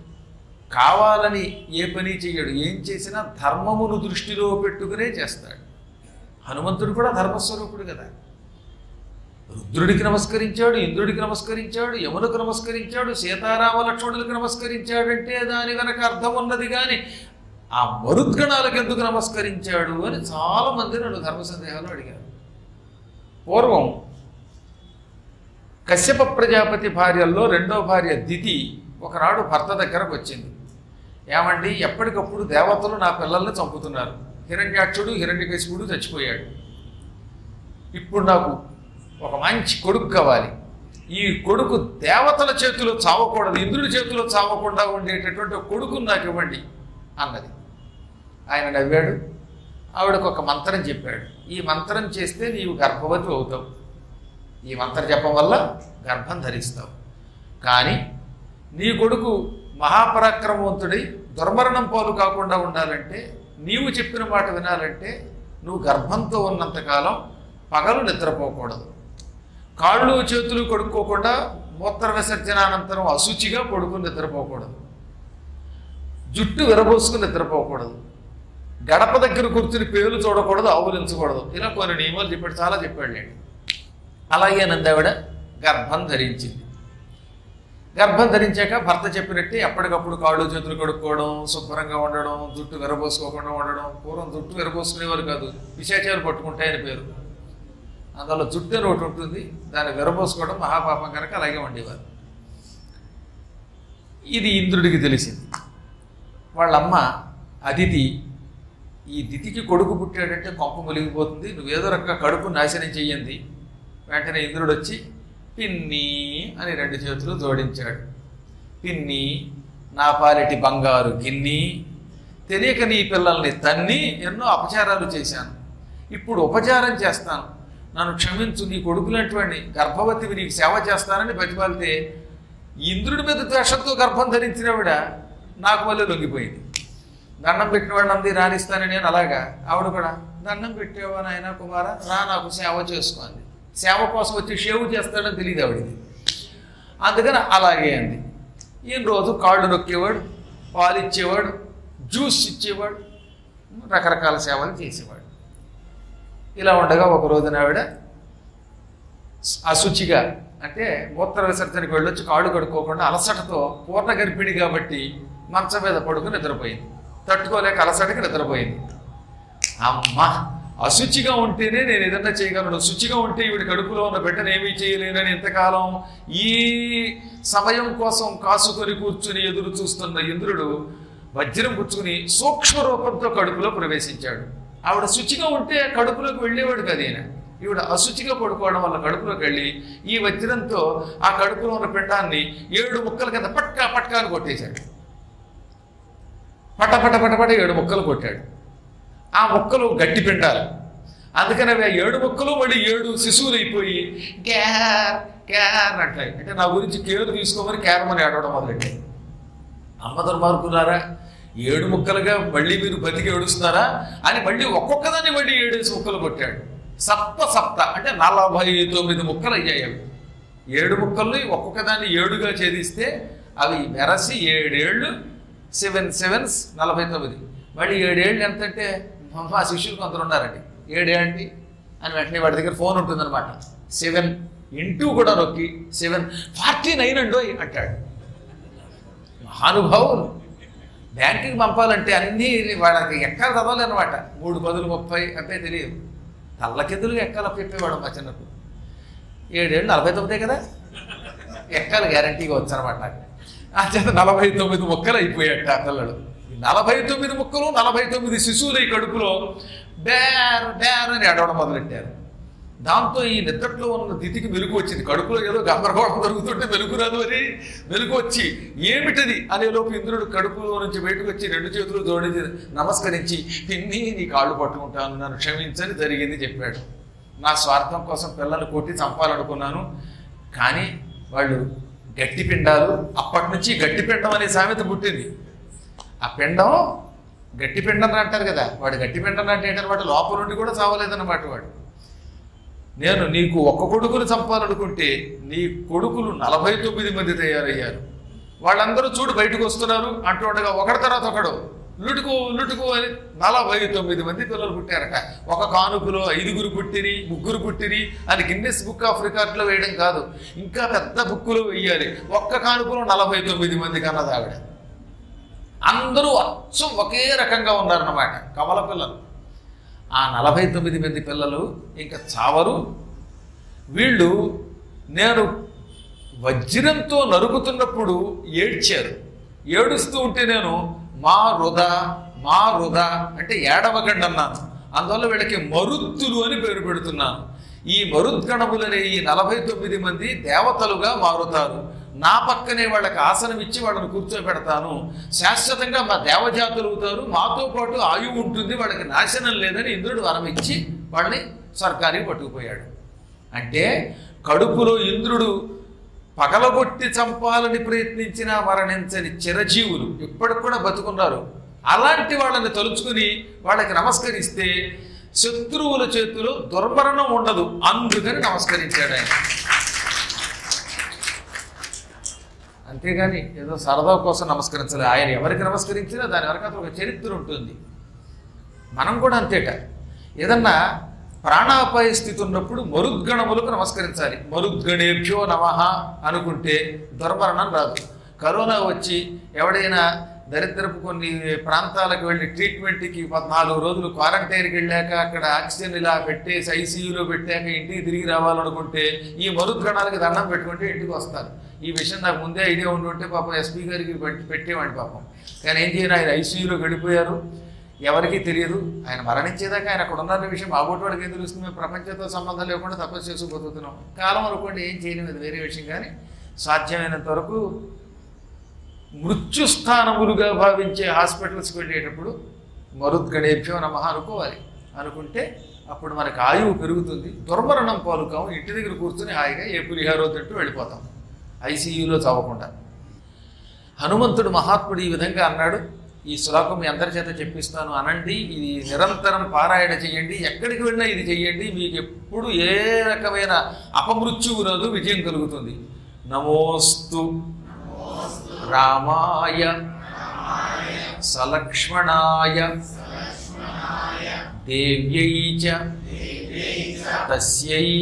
కావాలని ఏ పని చెయ్యడు, ఏం చేసినా ధర్మమును దృష్టిలో పెట్టుకునే చేస్తాడు. హనుమంతుడు కూడా ధర్మస్వరూపుడు కదా. రుద్రుడికి నమస్కరించాడు, ఇంద్రుడికి నమస్కరించాడు, యమునకు నమస్కరించాడు, సీతారామ లక్ష్మణులకు నమస్కరించాడంటే దాని వెనక అర్థం ఉన్నది. కానీ ఆ మరుద్గణాలకు ఎందుకు నమస్కరించాడు అని చాలా మంది నన్ను ధర్మ సందేహాలు అడిగారు. పూర్వం కశ్యప ప్రజాపతి భార్యల్లో రెండో భార్య దితి ఒకనాడు భర్త దగ్గరకు వచ్చింది. ఏమండి, ఎప్పటికప్పుడు దేవతలు నా పిల్లల్ని చంపుతున్నారు. హిరణ్యాక్షుడు, హిరణ్యకశిపుడు చచ్చిపోయాడు. ఇప్పుడు నాకు ఒక మంచి కొడుకు కావాలి. ఈ కొడుకు దేవతల చేతిలో చావకూడదు, ఇంద్రుడి చేతిలో చావకుండా ఉండేటటువంటి ఒక కొడుకుని నాకు ఇవ్వండి అన్నది. ఆయన నవ్వాడు. ఆవిడకు ఒక మంత్రం చెప్పాడు. ఈ మంత్రం చేస్తే నీవు గర్భవతి అవుతావు, ఈ మంత్రం చెప్పడం వల్ల గర్భం ధరిస్తావు. కానీ నీ కొడుకు మహాపరాక్రమవంతుడై దుర్మరణం పాలు కాకుండా ఉండాలంటే, నీవు చెప్పిన మాట వినాలంటే నువ్వు గర్భంతో ఉన్నంతకాలం పగలు నిద్రపోకూడదు, కాళ్ళు చేతులు కడుక్కోకుండా మూత్ర విసర్జనానంతరం అశుచిగా పడుకుని నిద్రపోకూడదు, జుట్టు విరబోసుకుని నిద్రపోకూడదు, గడప దగ్గర కూర్చుని పేర్లు చూడకూడదు, ఆవులించకూడదు. ఇలా కొన్ని నియమాలు చెప్పాడు, చాలా చెప్పాడులేండి. అలాగే నందావిడ గర్భం ధరించింది. గర్భం ధరించాక భర్త చెప్పినట్టే ఎప్పటికప్పుడు కాళ్ళు చేతులు కడుక్కోవడం, శుభ్రంగా ఉండడం, జుట్టు విరబోసుకోకుండా ఉండడం. పూర్వం జుట్టు విరబోసుకునేవారు కాదు, విశేషాలు పట్టుకుంటాయని పేరు. అందులో జుట్టు అని ఒకటి ఉంటుంది, దాన్ని విరబోసుకోవడం మహాపాపం కనుక అలాగే ఉండేవారు. ఇది ఇంద్రుడికి తెలిసింది. వాళ్ళమ్మ అదితి, ఈ దితికి కొడుకు పుట్టాడంటే కొంప ములిగిపోతుంది, నువ్వేదో రకంగా కడుపు నాశనం చెయ్యింది. వెంటనే ఇంద్రుడు వచ్చి పిన్ని అని రెండు చేతులు జోడించాడు. పిన్ని, నా పాలిటి బంగారు గిన్ని, తెలియక నీ పిల్లల్ని తన్ని ఎన్నో అపచారాలు చేశాను. ఇప్పుడు ఉపచారం చేస్తాను, నన్ను క్షమించు, నీ కొడుకులంటి గర్భవతివి నీకు సేవ చేస్తానని బతిమాలితే ఇంద్రుడి మీద ద్వేషంతో గర్భం ధరించినవిడ నాకు మళ్ళీ లొంగిపోయింది. దండం పెట్టిన వాడిని అంది రాణిస్తానని నేను అలాగా ఆవిడ కూడా దండం పెట్టేవా నాయన కుమార రా నాకు సేవ చేసుకోండి. సేవ కోసం వచ్చి షేవ్ చేస్తాడని తెలియదు ఆవిడికి. అందుకని అలాగే అంది. ఈయన రోజు కాళ్ళు నొక్కేవాడు, పాలు ఇచ్చేవాడు, జ్యూస్ ఇచ్చేవాడు, రకరకాల సేవలు చేసేవాడు. ఇలా ఉండగా ఒక రోజున ఆవిడ అశుచిగా అంటే మూత్ర విసర్జనకి వెళ్ళొచ్చి కాళ్ళు కడుక్కోకుండా అలసటతో పూర్ణ గర్భిణి కాబట్టి మంచం మీద పడుకుని నిద్రపోయింది. తట్టుకోలేక అలసటకి నిద్రపోయింది. అమ్మ అశుచిగా ఉంటేనే నేను ఏదన్నా చేయగలను, శుచిగా ఉంటే ఈవిడ కడుపులో ఉన్న బిడ్డను ఏమీ చేయలేనని ఇంతకాలం ఈ సమయం కోసం కాసుకొని కూర్చుని ఎదురు చూస్తున్న ఇంద్రుడు వజ్రం పుచ్చుకుని సూక్ష్మ రూపంతో కడుపులో ప్రవేశించాడు. ఆవిడ శుచిగా ఉంటే కడుపులోకి వెళ్ళేవాడు కదేనా. ఈవిడ అశుచిగా పడుకోవడం వల్ల కడుపులోకి వెళ్ళి ఈ వజ్రంతో ఆ కడుపులో ఉన్న పిండాన్ని 7 ముక్కల కింద పట్కా పట్కాను కొట్టేశాడు. పట 7 ముక్కలు కొట్టాడు. ఆ ముక్కలు గట్టి పిండాలు. అందుకని అవి 7 ముక్కలు మళ్ళీ 7 శిశువులు అయిపోయి క్యార్ క్యార్ అంటాయి. అంటే నా గురించి కేర్ తీసుకోమని క్యారమని ఆడవడం మొదలెట్టాయి. అమ్మ దుర్మార్గులారా, 7 ముక్కలుగా మళ్ళీ మీరు బతికి ఏడుస్తున్నారా అని మళ్ళీ ఒక్కొక్కదాన్ని మళ్ళీ 7 ముక్కలు కొట్టాడు. సప్త అంటే 49 ముక్కలు అయ్యాయి. అవి 7 ముక్కల్ని ఒక్కొక్కదాన్ని 7గా ఛేదిస్తే అవి మెరసి 7 ఏళ్ళు 7 7s 49. మళ్ళీ 7 ఏళ్ళు ఎంతంటే మా శిష్యులు కొందరు ఉన్నారండి 7 ఏంటి అని వెంటనే వాడి దగ్గర ఫోన్ ఉంటుందన్నమాట. 7 ఇంటూ కూడా నొక్కి 7 49 అండోయ్ అంటాడు. మహానుభావులు బ్యాంకుకి పంపాలంటే అన్నీ వాళ్ళకి ఎక్కడ చదవాలన్నమాట. 3 10 30 అంటే తెలియదు. తల్లకెదురుగా ఎక్కాల చెప్పేవాడు మా చిన్నప్పుడు. 7 ఏళ్ళు 49 కదా, ఎక్కాలి గ్యారంటీగా వచ్చనమాట. ఆ చేత 49 ముక్కలు అయిపోయాట ఆ పిల్లలు. 49 ముక్కలు 49 శిశువులు ఈ కడుపులో బేర్ బేర్ అని అడవడం మొదలెట్టారు. దాంతో ఈ నిద్రలో ఉన్న దితికి వెలుగు వచ్చింది. కడుపులో ఏదో గందరగోళం జరుగుతుంటే వెలుగు రాదు అని వెలుగు వచ్చి ఏమిటది అనేలోపు ఇంద్రుడు కడుపులో నుంచి బయటకు వచ్చి 2 చేతులు జోడించి నమస్కరించి పిన్ని నీ కాళ్ళు పట్టుకుంటాను, నన్ను క్షమించని జరిగింది చెప్పాడు. నా స్వార్థం కోసం పిల్లలు కొట్టి చంపాలనుకున్నాను, కానీ వాళ్ళు గట్టి పిండాలు. అప్పటి నుంచి గట్టి పిండం అనే సామెత పుట్టింది. ఆ పిండం గట్టి పిండం అంటారు కదా, వాడు గట్టి పిండం అంటే ఏంటన్నమాట, లోపల నుండి కూడా చావలేదన్నమాట వాడు. నేను నీకు ఒక్క కొడుకును చంపాలనుకుంటే నీ కొడుకులు 49 మంది తయారయ్యారు. వాళ్ళందరూ చూడు బయటకు వస్తున్నారు అంటూ ఉండగా ఒకటి తర్వాత ఒకడు లుటుకు లుటుకు అని 49 మంది పిల్లలు పుట్టారట. ఒక కానుకలో 5 పుట్టిరి 3 పుట్టిరి అని గిన్నెస్ బుక్ ఆఫ్ రికార్డులో వేయడం కాదు, ఇంకా పెద్ద బుక్కులో వెయ్యాలి. ఒక్క కానుకలో 49 మంది కన్నది ఆవిడ. అందరూ అచ్చం ఒకే రకంగా ఉన్నారన్నమాట, కమల పిల్లలు. ఆ 49 మంది పిల్లలు ఇంకా చావరు. వీళ్ళు నేను వజ్రంతో నరుకుతున్నప్పుడు ఏడ్చారు. ఏడుస్తూ ఉంటే నేను మా వృధా అంటే ఏడవకండి అన్నాను. అందువల్ల వీళ్ళకి మరుత్తులు అని పేరు పెడుతున్నాను. ఈ మరుద్గణములనే ఈ 49 మంది దేవతలుగా మారుతారు. నా పక్కనే వాళ్ళకి ఆసనం ఇచ్చి వాళ్ళని కూర్చోబెడతాను. శాశ్వతంగా మా దేవజాతులు అవుతారు, మాతో పాటు ఆయువు ఉంటుంది, వాళ్ళకి నాశనం లేదని ఇంద్రుడు వరం ఇచ్చి వాళ్ళని స్వర్గానికి పట్టుకుపోయాడు. అంటే కడుపులో ఇంద్రుడు పగలగొట్టి చంపాలని ప్రయత్నించినా మరణించని చిరజీవులు ఇప్పటికి కూడా బతుకున్నారు. అలాంటి వాళ్ళని తలుచుకుని వాళ్ళకి నమస్కరిస్తే శత్రువుల చేతిలో దుర్మరణం ఉండదు, అందుకని నమస్కరించాడు ఆయన. అంతేగాని ఏదో సరదా కోసం నమస్కరించాలి. ఆయన ఎవరికి నమస్కరించినా దాని వెనకాల ఒక చరిత్ర ఉంటుంది. మనం కూడా అంతేట. ఏదన్నా ప్రాణాపాయ స్థితి ఉన్నప్పుడు మరుద్గణములకు నమస్కరించాలి. మరుద్గణేభ్యో నమః అనుకుంటే దుర్మరణం రాదు. కరోనా వచ్చి ఎవడైనా దరిద్రపు కొన్ని ప్రాంతాలకు వెళ్ళి ట్రీట్మెంట్కి 14 రోజులు క్వారంటైన్కి వెళ్ళాక అక్కడ ఆక్సిజన్ ఇలా పెట్టేసి ఐసీయూలో పెట్టాక ఇంటికి తిరిగి రావాలనుకుంటే ఈ మరుద్గణాలకి దండం పెట్టుకుంటే ఇంటికి వస్తారు. ఈ విషయం నాకు ముందే ఐడియా ఉండుంటే పాపం ఎస్పీ గారికి పెట్టేవాడి పాపం. కానీ ఏం చేయను, ఆయన ఐసీయూలో గడిపోయారు, ఎవరికీ తెలియదు. ఆయన మరణించేదాకా ఆయన అక్కడ ఉన్నారనే విషయం మాబోటి వాళ్ళకి ఏం తెలుస్తుంది? మేము ప్రపంచంతో సంబంధం లేకుండా తపస్సు చేసి బతుకుతున్నాం. కాలం అనుకోండి ఏం చేయలేదు, వేరే విషయం. కానీ సాధ్యమైనంత వరకు మృత్యుస్థానములుగా భావించే హాస్పిటల్స్కి వెళ్ళేటప్పుడు మరుద్గణేభ్యో నమః అనుకోవాలి. అనుకుంటే అప్పుడు మనకి ఆయువు పెరుగుతుంది, దుర్మరణం పాలుకాం, ఇంటి దగ్గర కూర్చొని హాయిగా ఏ పులిహారో తింటూ వెళ్ళిపోతాం, ఐసీయూలో చావకుండా. హనుమంతుడు మహాత్ముడు ఈ విధంగా అన్నాడు. ఈ శ్లోకం మీ అందరి చేత చెప్పిస్తాను, అనండి, ఇది నిరంతరం పారాయణ చెయ్యండి, ఎక్కడికి వెళ్ళినా ఇది చెయ్యండి, మీకు ఎప్పుడు ఏ రకమైన అపమృత్యువు రాదు, విజయం కలుగుతుంది. నమోస్తు రామాయ సలక్ష్మణాయ దేవ్యై చ తస్యై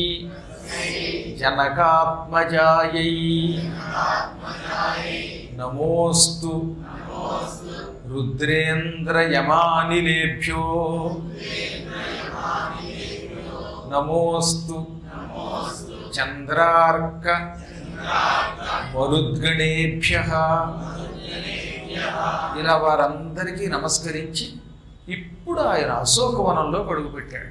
జనకాత్మజాయై నమోస్తు రుద్రేంద్రయమానిలేభ్యో నమోస్తు చంద్రార్క మరుద్గణేభ్యః. ఇలా వారందరికీ నమస్కరించి ఇప్పుడు ఆయన అశోకవనంలో అడుగుపెట్టాడు.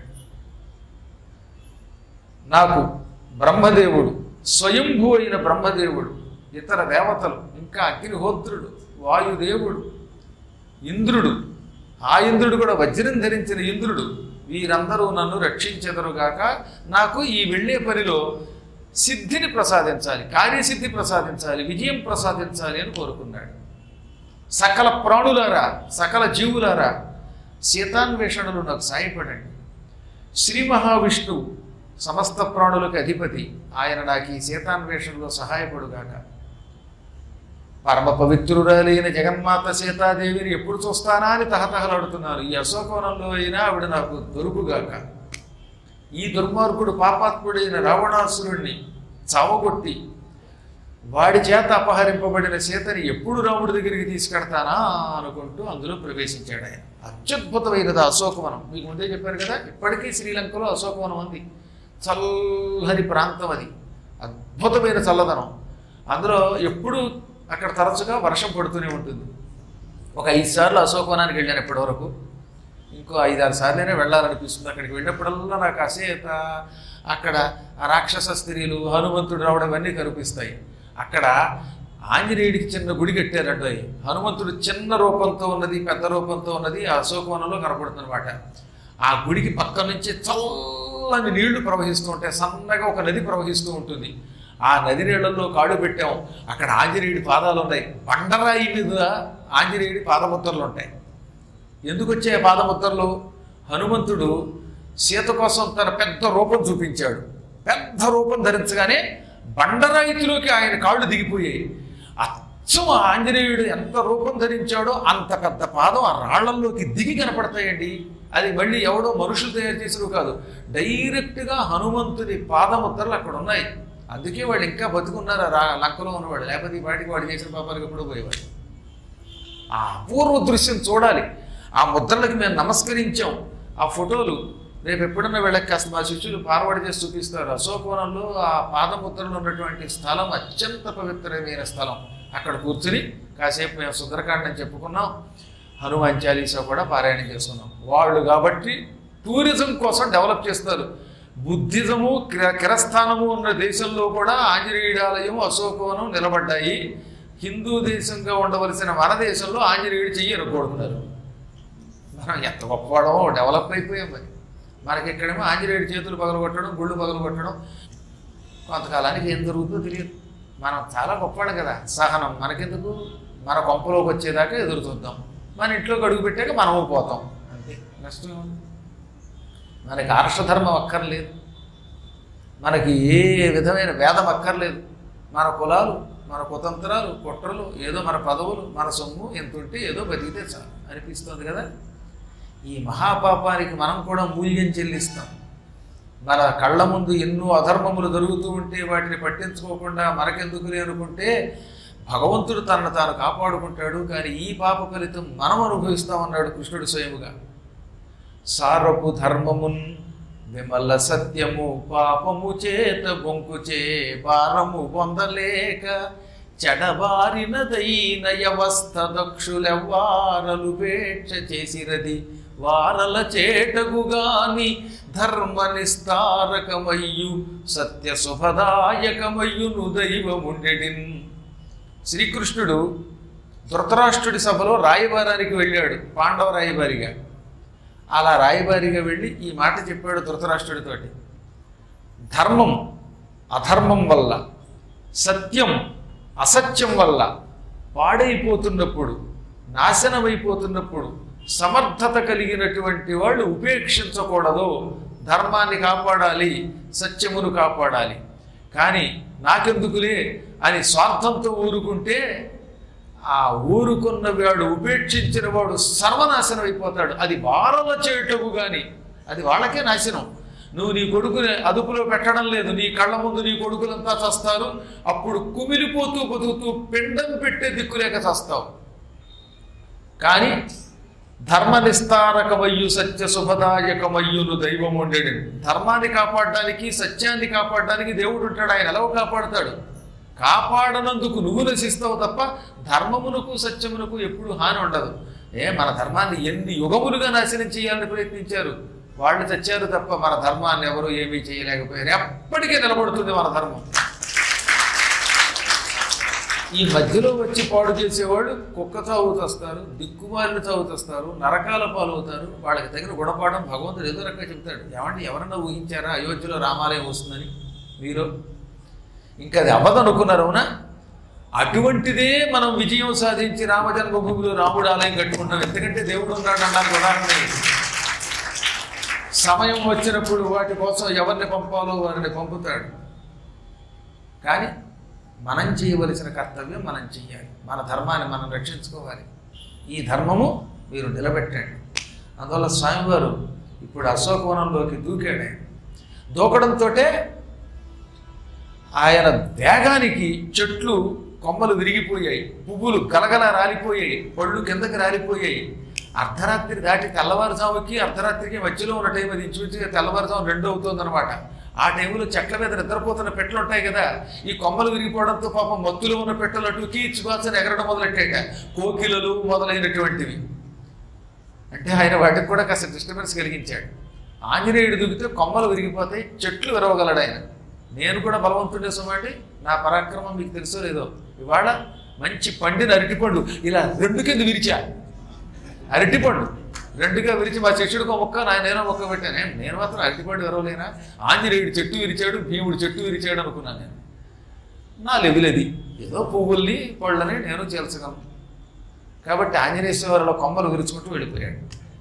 నాకు బ్రహ్మదేవుడు, స్వయంభూ అయిన బ్రహ్మదేవుడు, ఇతర దేవతలు, ఇంకా అగ్నిహోత్రుడు, వాయుదేవుడు, ఇంద్రుడు, ఆ ఇంద్రుడు కూడా వజ్రం ధరించిన ఇంద్రుడు, వీరందరూ నన్ను రక్షించెదరుగాక. నాకు ఈ వెళ్ళే పనిలో సిద్ధిని ప్రసాదించాలి, కార్యసిద్ధి ప్రసాదించాలి, విజయం ప్రసాదించాలి అని కోరుకున్నాడు. సకల ప్రాణులారా, సకల జీవులారా, సీతాన్వేషణలు నాకు సాయపడండి. శ్రీ మహావిష్ణువు సమస్త ప్రాణులకు అధిపతి, ఆయన నాకు ఈ సీతాన్వేషణలో సహాయపడుగాక. పరమ పవిత్రురాలైన జగన్మాత సీతాదేవిని ఎప్పుడు చూస్తానా అని తహతహలాడుతున్నాను. ఈ అశోకవనంలో అయినా ఆవిడ నాకు దొరుకుగాక. ఈ దుర్మార్గుడు పాపాత్ముడైన రావణాసురుణ్ణి చావగొట్టి వాడి చేత అపహరింపబడిన సీతని ఎప్పుడు రాముడి దగ్గరికి తీసుకెడతానా అనుకుంటూ అందులో ప్రవేశించాడు ఆయన. అత్యద్భుతమైనది అశోకవనం. మీకు ముందే చెప్పారు కదా, ఇప్పటికీ శ్రీలంకలో అశోకవనం ఉంది. చల్లని ప్రాంతం అది, అద్భుతమైన చల్లదనం. అందులో ఎప్పుడు అక్కడ తరచుగా వర్షం పడుతూనే ఉంటుంది. ఒక 5 సార్లు అశోకవనానికి వెళ్ళాను ఇప్పటివరకు, ఇంకో 5-6 సార్లైనా వెళ్ళాలనిపిస్తుంది. అక్కడికి వెళ్ళినప్పుడల్లా నాకు అసేత, అక్కడ రాక్షస స్త్రీలు, హనుమంతుడు రావడం ఇవన్నీ కనిపిస్తాయి. అక్కడ ఆంజనేయుడికి చిన్న గుడి కట్టారంట. హనుమంతుడు చిన్న రూపంతో ఉన్నది, పెద్ద రూపంతో ఉన్నది ఆ అశోకవనంలో కనపడుతుందన్నమాట. ఆ గుడికి పక్క నుంచి చల్లని నీళ్లు ప్రవహిస్తూ ఉంటాయి, సన్నగా ఒక నది ప్రవహిస్తూ ఉంటుంది. ఆ నది నీళ్లలో కాడు పెట్టాం, అక్కడ ఆంజనేయుడి పాదాలు ఉన్నాయి. బండరాయి మీద ఆంజనేయుడి పాదముద్రలు ఉంటాయి. ఎందుకు వచ్చాయి పాదముద్రలు? హనుమంతుడు సీత కోసం తన పెద్ద రూపం చూపించాడు. పెద్ద రూపం ధరించగానే బండరాయితిలోకి ఆయన కాళ్ళు దిగిపోయాయి. అచ్చం ఆంజనేయుడు ఎంత రూపం ధరించాడో అంత పెద్ద పాదం ఆ రాళ్లలోకి దిగి కనపడతాయండి. అది మళ్ళీ ఎవడో మనుషులు తయారు చేసినవి కాదు, డైరెక్ట్గా హనుమంతుడి పాదముద్రలు అక్కడ ఉన్నాయి. అందుకే వాళ్ళు ఇంకా బతుకున్నారు లంకలో ఉన్నవాడు, లేకపోతే ఈ వాటికి వాడు చేసిన పాపాలకు ఎప్పుడూ పోయేవాడు. ఆ అపూర్వ దృశ్యం చూడాలి. ఆ ముద్రలకి మేము నమస్కరించాం. ఆ ఫోటోలు రేపు ఎప్పుడన్నా వీళ్ళకి కాస్త మా శిష్యులు ఫార్వర్డ్ చేసి చూపిస్తారు. అశోకవనంలో ఆ పాదముద్రలు ఉన్నటువంటి స్థలం అత్యంత పవిత్రమైన స్థలం. అక్కడ కూర్చుని కాసేపు మేము సుందరకాండని చెప్పుకున్నాం, హనుమాన్ చాలీసా కూడా పారాయణం చేసుకున్నాం. వాళ్ళు కాబట్టి టూరిజం కోసం డెవలప్ చేస్తారు. బుద్ధిజము కిరస్థానము ఉన్న దేశంలో కూడా ఆంజనేయుడాలయం, అశోకవనం నిలబడ్డాయి. హిందూ దేశంగా ఉండవలసిన మన దేశంలో ఆంజనేయుడు చెయ్యి అనుకోడుతున్నారు. మనం ఎంత గొప్పవాడమో, డెవలప్ అయిపోయాం. మరి మనకి ఇక్కడేమో ఆంజనేయుడి చేతులు పగలగొట్టడం, గుళ్ళు పగలగొట్టడం, కొంతకాలానికి ఏం జరుగుతుందో తెలియదు. మనం చాలా గొప్పవాడు కదా, సహనం మనకెందుకు, మన కొంపలోకి వచ్చేదాకా ఎదురు చూద్దాం. మన ఇంట్లోకి అడుగు పెట్టాక మనము పోతాం, అంతే. నష్టం మనకి ఆర్షధర్మం అక్కర్లేదు, మనకి ఏ విధమైన వేదం అక్కర్లేదు. మన కులాలు, మన కుతంత్రాలు, కుట్రలు, ఏదో మన పదవులు, మన సొమ్ము ఎంత ఉంటే ఏదో బతికితే చాలు అనిపిస్తుంది కదా. ఈ మహాపాపానికి మనం కూడా మూల్యం చెల్లిస్తాం. మన కళ్ళ ముందు ఎన్నో అధర్మములు జరుగుతూ ఉంటే వాటిని పట్టించుకోకుండా మనకెందుకులే అనుకుంటే భగవంతుడు తనను తాను కాపాడుకుంటాడు. కానీ ఈ పాప ఫలితం మనం అనుభవిస్తామన్నాడు కృష్ణుడు స్వయముగా. సారపు ధర్మమున్ విమల సత్యము పాపము చేత బొంకుచే భారము పొందలేక చెడబారినదైన వ్యవస్థ దక్షులెవ్వారలు పేక్ష చేసిరది వారల చేటగుగాని ధర్మ నిస్తారకమయ్యు సత్య శుభదాయకమయ్యును దైవముండెడిన్. శ్రీకృష్ణుడు ధృతరాష్ట్రుడి సభలో రాయబారానికి వెళ్ళాడు, పాండవ రాయబారిగా. అలా రాయబారిగా వెళ్ళి ఈ మాట చెప్పాడు ధృతరాష్ట్రుడితోటి. ధర్మం అధర్మం వల్ల, సత్యం అసత్యం వల్ల పాడైపోతున్నప్పుడు, నాశనమైపోతున్నప్పుడు సమర్థత కలిగినటువంటి వాళ్ళు ఉపేక్షించకూడదు. ధర్మాన్ని కాపాడాలి, సత్యమును కాపాడాలి. కానీ నాకెందుకులే అని స్వార్థంతో ఊరుకుంటే ఆ ఊరుకున్న వాడు, ఉపేక్షించిన వాడు సర్వనాశనం అయిపోతాడు. అది వారల చేయటము కానీ అది వాళ్ళకే నాశనం. నువ్వు నీ కొడుకుని అదుపులో పెట్టడం లేదు, నీ కళ్ళ ముందు నీ కొడుకులంతా చస్తారు. అప్పుడు కుమిలిపోతూ బతుకుతూ పిండం పెట్టే దిక్కులేక చస్తావు. కానీ ధర్మనిస్తారకమయ్యు సత్య శుభదాయకమయ్యును దైవం ఉండేడు. ధర్మాన్ని కాపాడడానికి, సత్యాన్ని కాపాడడానికి దేవుడు ఉంటాడు. ఆయన ఎలా కాపాడుతాడు? కాపాడనందుకు నువ్వు నశిస్తావు తప్ప ధర్మమునకు సత్యమునకు ఎప్పుడు హాని ఉండదు. మన ధర్మాన్ని ఎన్ని యుగములుగా నాశనం చేయాలని ప్రయత్నించారు, వాళ్ళు చచ్చారు తప్ప మన ధర్మాన్ని ఎవరు ఏమీ చేయలేకపోయారు. ఎప్పటికీ నిలబడుతుంది మన ధర్మం. ఈ మధ్యలో వచ్చి పాడు చేసేవాళ్ళు కుక్క చావుతొస్తారు, దిక్కుమాలిన చావుతొస్తారు, నరకాల పాలవుతారు. వాళ్ళకి తగిన గుణపాఠం భగవంతుడు ఏదో రకంగా చెప్తాడు. ఏమంటే ఎవరన్నా ఊహించారా అయోధ్యలో రామాలయం వస్తుందని? మీరు ఇంకా అది అవ్వదనుకున్నారు. అవునా? అటువంటిదే మనం విజయం సాధించి రామజన్మభూమిలో రాముడు ఆలయం కట్టుకుంటాం. ఎందుకంటే దేవుడు ఉన్నాడు అన్నారు. ఉదాహరణ సమయం వచ్చినప్పుడు వాటి కోసం ఎవరిని పంపాలో వారిని పంపుతాడు. కానీ మనం చేయవలసిన కర్తవ్యం మనం చెయ్యాలి. మన ధర్మాన్ని మనం రక్షించుకోవాలి. ఈ ధర్మము మీరు నిలబెట్టండి. అందువల్ల స్వామివారు ఇప్పుడు అశోకవనంలోకి దూకాడు. దూకడంతో ఆయన వేగానికి చెట్లు కొమ్మలు విరిగిపోయాయి, పువ్వులు గలగల రాలిపోయాయి, పళ్ళు కిందకి రాలిపోయాయి. అర్ధరాత్రి దాటి తెల్లవారుజాముకి అర్ధరాత్రికి మధ్యలో ఉన్న టైం అది ఇంచుమించుగా తెల్లవారుజాము 2 అవుతుందన్నమాట. ఆ టైంలో చెట్ల మీద నిద్రపోతున్న పెట్టెలు ఉంటాయి కదా, ఈ కొమ్మలు విరిగిపోవడంతో పాపం మత్తులో ఉన్న పెట్టెలు అటు కీచుకోవాల్సిన ఎగరడం మొదలెట్టాక కోకిలలు మొదలైనటువంటివి. అంటే ఆయన వాటికి కూడా కాస్త డిస్టర్బెన్స్ కలిగించాడు. ఆంజనేయుడు దిగితే కొమ్మలు విరిగిపోతాయి, చెట్లు విరవగలడు ఆయన. నేను కూడా బలవంతుడే సుమాటి, నా పరాక్రమం మీకు తెలుసో లేదో. ఇవాళ మంచి పండిన అరటిపండు ఇలా 2 కింద విరిచా. అరటిపండు 2గా విరిచి మా శిష్యుడికి ఒక మొక్క, నేనో మొక్క పెట్టాను. నేను మాత్రం అరటిపండు విరవలేనా? ఆంజనేయుడు చెట్టు విరిచాడు, భీముడు చెట్టు విరిచాడు అనుకున్నాను నేను. నా లెవెలది. ఏదో పువ్వుల్ని పళ్ళని నేను చేల్చగలను. కాబట్టి ఆంజనేశ్వరులో కొమ్మలు విరుచుకుంటూ వెళ్ళిపోయాడు.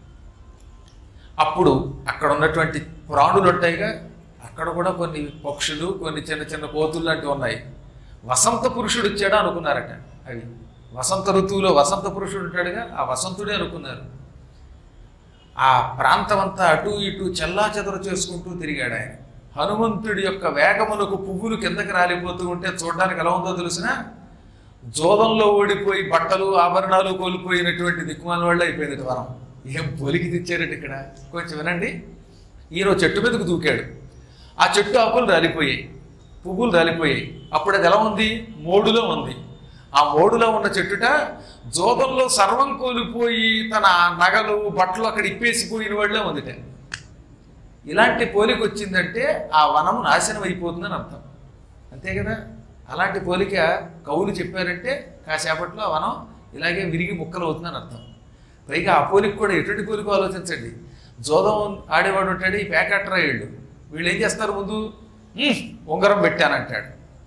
అప్పుడు అక్కడ ఉన్నటువంటి ప్రాణులు ఉంటాయిగా, అక్కడ కూడా కొన్ని పక్షులు, కొన్ని చిన్న చిన్న కోతులు లాంటివి ఉన్నాయి. వసంత పురుషుడు వచ్చాడా అనుకున్నారట. అవి వసంత ఋతువులో వసంత పురుషుడు ఉంటాడుగా, ఆ వసంతుడే అనుకున్నారు. ఆ ప్రాంతం అంతా అటు ఇటు చెల్లా చెదరు చేసుకుంటూ తిరిగాడు ఆయన. హనుమంతుడి యొక్క వేగమునకు పువ్వులు కిందకి రాలిపోతూ ఉంటే చూడడానికి ఎలా ఉందో తెలిసిన, జోదంలో ఓడిపోయి బట్టలు ఆభరణాలు కోల్పోయినటువంటి దిక్కుమాల వాళ్ళు అయిపోయింది వరం. ఏం పొలికి తెచ్చారండి ఇక్కడ. కొంచెం వినండి. ఈయన చెట్టు మీదకు దూకాడు. ఆ చెట్టు ఆకులు రాలిపోయాయి, పువ్వులు రాలిపోయాయి. అప్పుడు అది ఎలా ఉంది? మోడులో ఉంది. ఆ మోడులో ఉన్న చెట్టుట జోదంలో సర్వం కోల్పోయి తన నగలు బట్టలు అక్కడ ఇప్పేసిపోయిన వాళ్ళే ఉందిట. ఇలాంటి పోలిక వచ్చిందంటే ఆ వనము నాశనం అయిపోతుందని అర్థం. అంతే కదా? అలాంటి పోలిక కవులు చెప్పారంటే కాసేపట్లో ఆ వనం ఇలాగే విరిగి ముక్కలు అవుతుందని అర్థం. పైగా ఆ పోలిక కూడా ఎటువంటి పోలిక ఆలోచించండి. జోదం ఆడేవాడు ఉంటాడు, ఈ పేకట్రాయుళ్ళు. వీళ్ళు ఏం చేస్తారు? ముందు ఉంగరం పెట్టానంటాడు,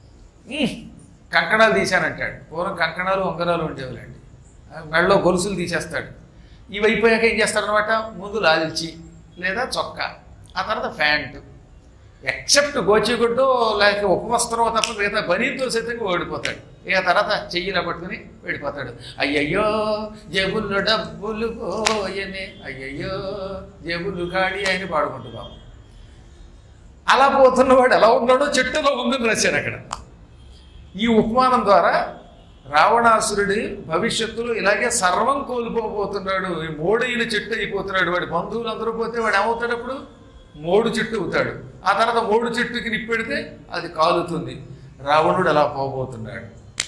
కంకణాలు తీశానంటాడు. పూర్వం కంకణాలు ఉంగరాలు ఉండేవాళ్ళండి. మెడలో గొలుసులు తీసేస్తాడు. ఇవి అయిపోయాక ఏం చేస్తారనమాట? ముందు లాల్చి లేదా చొక్కా, ఆ తర్వాత ప్యాంటు. ఎక్సెప్ట్ గోచిగుడ్డు లేక ఉపవస్త్రం తప్ప మిగతా బనీతో సైతంగా ఓడిపోతాడు. ఇక తర్వాత చెయ్యిలా పట్టుకుని వెళ్ళిపోతాడు. అయ్యయ్యో జేబుల్లో డబ్బులు పోయనే, అయ్యయ్యో జేబులు గాడి అని పాడుకుంటూ బాబు. అలా పోతున్నవాడు ఎలా ఉన్నాడో చెట్టులో ఉందని రాశారు అక్కడ. ఈ ఉపమానం ద్వారా రావణాసురుడి భవిష్యత్తులో ఇలాగే సర్వం కోల్పోబోతున్నాడు. మోడైన చెట్టు అయిపోతున్నాడు. వాడి బంధువులు అందరూ పోతే వాడు ఏమవుతాడు? అప్పుడు మోడు చెట్టు అవుతాడు. ఆ తర్వాత మోడు చెట్టుకి నిప్పెడితే అది కాలుతుంది. రావణుడు అలా పోబోతున్నాడు.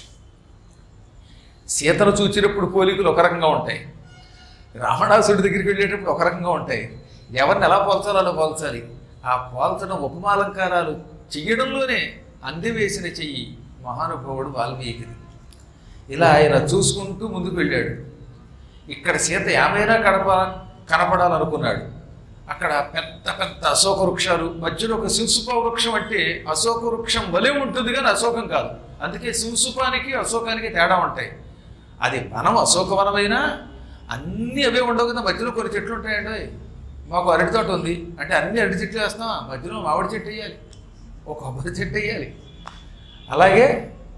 సీతను చూచినప్పుడు పోలికలు ఒక రకంగా ఉంటాయి, రావణాసుడి దగ్గరికి వెళ్ళేటప్పుడు ఒక రకంగా ఉంటాయి. ఎవరిని ఎలా పోల్చాలో అలా పోల్చాలి. ఆ పోల్చడం ఉపమాలంకారాలు చెయ్యడంలోనే అందివేసిన చెయ్యి మహానుభావుడు వాల్మీకిది. ఇలా ఆయన చూసుకుంటూ ముందుకు వెళ్ళాడు. ఇక్కడ సీత ఏమైనా కనపడాలనుకున్నాడు. అక్కడ పెద్ద పెద్ద అశోక వృక్షాలు, మధ్యలో ఒక శింసుప వృక్షం. అంటే అశోక వృక్షం వలె ఉంటుంది కానీ అశోకం కాదు. అందుకే శింసుపానికి అశోకానికి తేడా ఉంటాయి. అది వనం అశోకవనమైనా అన్నీ అవే ఉండవు కదా, మధ్యలో కొన్ని చెట్లు ఉంటాయండి. మాకు అరటి తోట ఉంది అంటే అన్ని అరటి చెట్లు వేస్తాం, మధ్యలో మామిడి చెట్టు వేయాలి, ఒక కొబ్బరి చెట్టు వేయాలి. అలాగే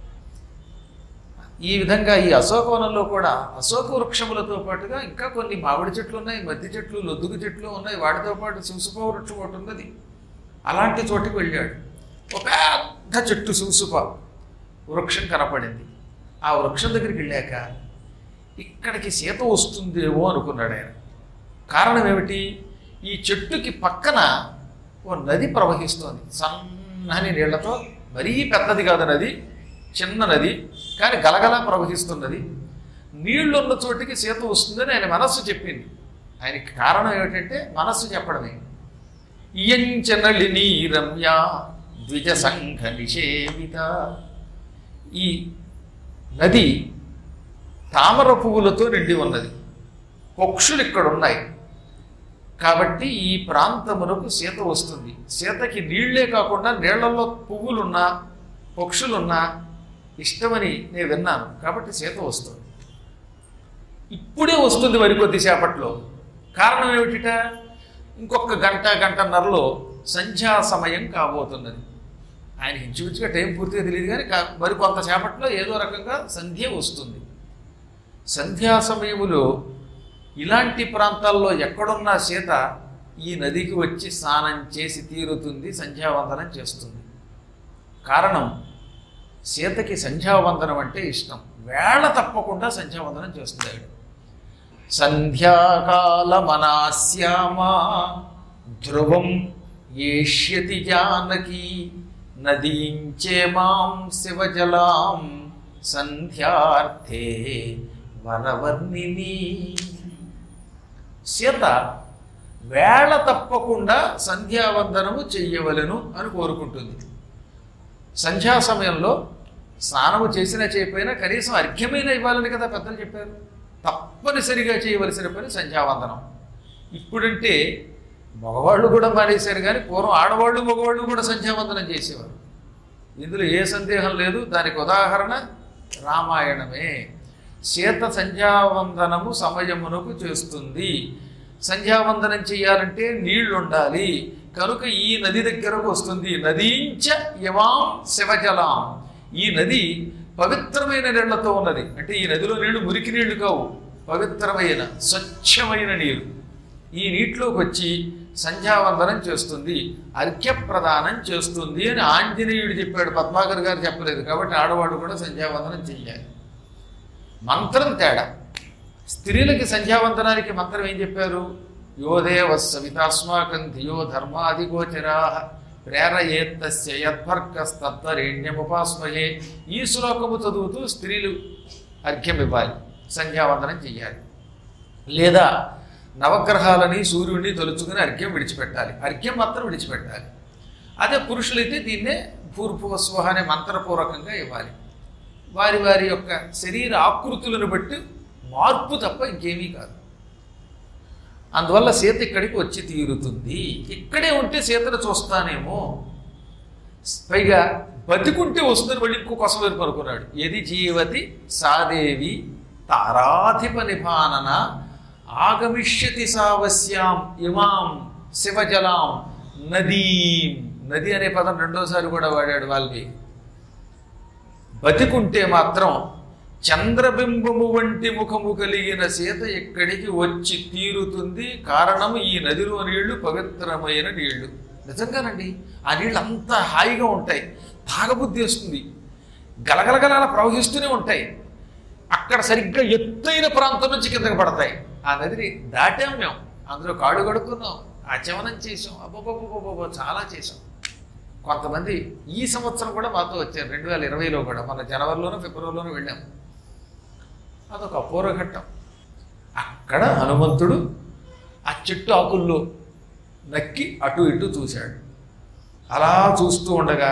ఈ విధంగా ఈ అశోకవనంలో కూడా అశోక వృక్షములతో పాటుగా ఇంకా కొన్ని మామిడి చెట్లు ఉన్నాయి, మద్ది చెట్లు, లొద్దుగు చెట్లు ఉన్నాయి. వాటితో పాటు శింసుప వృక్షం ఒకటి ఉన్నది. అలాంటి చోటుకి వెళ్ళాడు. ఒక పెద్ద చెట్టు శింసుప వృక్షం కనపడింది. ఆ వృక్షం దగ్గరికి వెళ్ళాక ఇక్కడికి సీత వస్తుందేమో అనుకున్నాడు ఆయన. కారణం ఏమిటి? ఈ చెట్టుకి పక్కన ఓ నది ప్రవహిస్తోంది సన్నని నీళ్లతో. మరీ పెద్దది కాదు నది, చిన్న నది, కానీ గలగలా ప్రవహిస్తున్నది. నీళ్లున్న చోటికి సీత వస్తుందని ఆయన మనస్సు చెప్పింది. ఆయనకి కారణం ఏమిటంటే మనస్సు చెప్పడమే. ఇయంచనళిని రమ్య ద్విజ సంఘ నిషేవిత. ఈ నది తామర పువ్వులతో నిండి ఉన్నది. పక్షులు ఇక్కడ ఉన్నాయి కాబట్టి ఈ ప్రాంతమునకు సీత వస్తుంది. సీతకి నీళ్లే కాకుండా నీళ్లలో పువ్వులున్నా పక్షులున్నా ఇష్టమని నేను విన్నాను కాబట్టి సీత వస్తుంది. ఇప్పుడే వస్తుంది మరికొద్దిసేపట్లో. కారణం ఏమిటిట? ఇంకొక గంటన్నరలో సంధ్యా సమయం కాబోతున్నది. ఆయనకి ఇంచుమించుగా టైం పూర్తిగా తెలియదు కానీ మరికొంతసేపట్లో ఏదో రకంగా సంధ్య వస్తుంది. సంధ్యా సమయములో ఇలాంటి ప్రాంతాల్లో ఎక్కడున్నా సీత ఈ నదికి వచ్చి స్నానం చేసి తీరుతుంది, సంధ్యావందనం చేస్తుంది. కారణం సీతకి సంధ్యావందనం అంటే ఇష్టం. వేళ తప్పకుండా సంధ్యావందనం చేస్తుంది ఆవిడ. సంధ్యాకాలమనాశ్యామా ధ్రువం ఏష్యతి జానకి నదీంచే మాం శివజలాం సంధ్యార్థే వరవర్ణిని. సీత వేళ తప్పకుండా సంధ్యావందనము చెయ్యవలెను అని కోరుకుంటుంది. సంధ్యా సమయంలో స్నానము చేసినా చేయకపోయినా కనీసం అర్ఘ్యమైన ఇవ్వాలని కదా పెద్దలు చెప్పారు. తప్పనిసరిగా చేయవలసిన పని సంధ్యావందనం. ఇప్పుడంటే మగవాళ్ళు కూడా మానేశారు కానీ పూర్వం ఆడవాళ్ళు మగవాళ్ళు కూడా సంధ్యావందనం చేసేవారు. ఇందులో ఏ సందేహం లేదు. దానికి ఉదాహరణ రామాయణమే. సీత సంధ్యావందనము సమయమునకు చేస్తుంది. సంధ్యావందనం చేయాలంటే నీళ్లు ఉండాలి కనుక ఈ నది దగ్గరకు వస్తుంది. నదీంచ ఇమాం శివజలాం. ఈ నది పవిత్రమైన నీళ్లతో ఉన్నది. అంటే ఈ నదిలో నీళ్లు మురికి నీళ్లు కావు, పవిత్రమైన స్వచ్ఛమైన నీరు. ఈ నీటిలోకి వచ్చి సంధ్యావందనం చేస్తుంది, అర్ఘ్యప్రదానం చేస్తుంది అని ఆంజనేయుడు చెప్పాడు. పద్మాకర్ గారు చెప్పలేదు కాబట్టి ఆడవాడు కూడా సంధ్యావందనం చెయ్యాలి. మంత్రం తేడా. స్త్రీలకి సంధ్యావందనానికి మంత్రం ఏం చెప్పారు? యోదేవ సవితాస్మాకం ధియో ధర్మాదిగోచరా ప్రేరయేత్తస్య యద్భర్గస్తత్వరేణ్యముపాస్మహే. ఈ శ్లోకము చదువుతూ స్త్రీలు అర్ఘ్యం ఇవ్వాలి, సంధ్యావందనం చెయ్యాలి. లేదా నవగ్రహాలని సూర్యుడిని తలుచుకుని అర్ఘ్యం విడిచిపెట్టాలి. అర్ఘ్యం మాత్రం విడిచిపెట్టాలి. అదే పురుషులైతే దీన్నే భూర్భువస్వః అనే మంత్రపూర్వకంగా ఇవ్వాలి. వారి వారి యొక్క శరీర ఆకృతులను బట్టి మార్పు తప్ప ఇంకేమీ కాదు. అందువల్ల సీత ఇక్కడికి వచ్చి తీరుతుంది. ఇక్కడే ఉంటే సీతను చూస్తానేమో, పైగా బతికుంటే వస్తుందని మళ్ళీ ఇంకో కోసం వైపు అనుకున్నాడు. యది జీవతి సాదేవి తారాధిప నిభానన ఆగమిష్యతి సావస్యాం ఇమాం శివజలాం నదీం. నది అనే పదం రెండోసారి కూడా వాడాడు వాల్మీకి. బతికుంటే మాత్రం చంద్రబింబము వంటి ముఖము కలిగిన సీత ఇక్కడికి వచ్చి తీరుతుంది. కారణము ఈ నదిలో నీళ్లు పవిత్రమైన నీళ్లు. నిజంగానండి ఆ నీళ్ళు అంత హాయిగా ఉంటాయి, తాగబుద్ధి వస్తుంది, గలగలగల ప్రవహిస్తూనే ఉంటాయి. అక్కడ సరిగ్గా ఎత్తైన ప్రాంతం నుంచి కిందకి పడతాయి. ఆ నదిని దాటాం మేము, అందులో కాళ్ళు కడుక్కున్నాం, ఆచమనం చేసాం, అబ్బబ్బబ్బబ్బ చాలా చేసాం. కొంతమంది ఈ సంవత్సరం కూడా మాతో వచ్చారు, 2020లో కూడా. మన జనవరిలోనూ ఫిబ్రవరిలోనూ వెళ్ళాము. అదొక అపూర్వఘట్టం. అక్కడ హనుమంతుడు ఆ చెట్టు ఆకుల్లో నక్కి అటు ఇటు చూశాడు. అలా చూస్తూ ఉండగా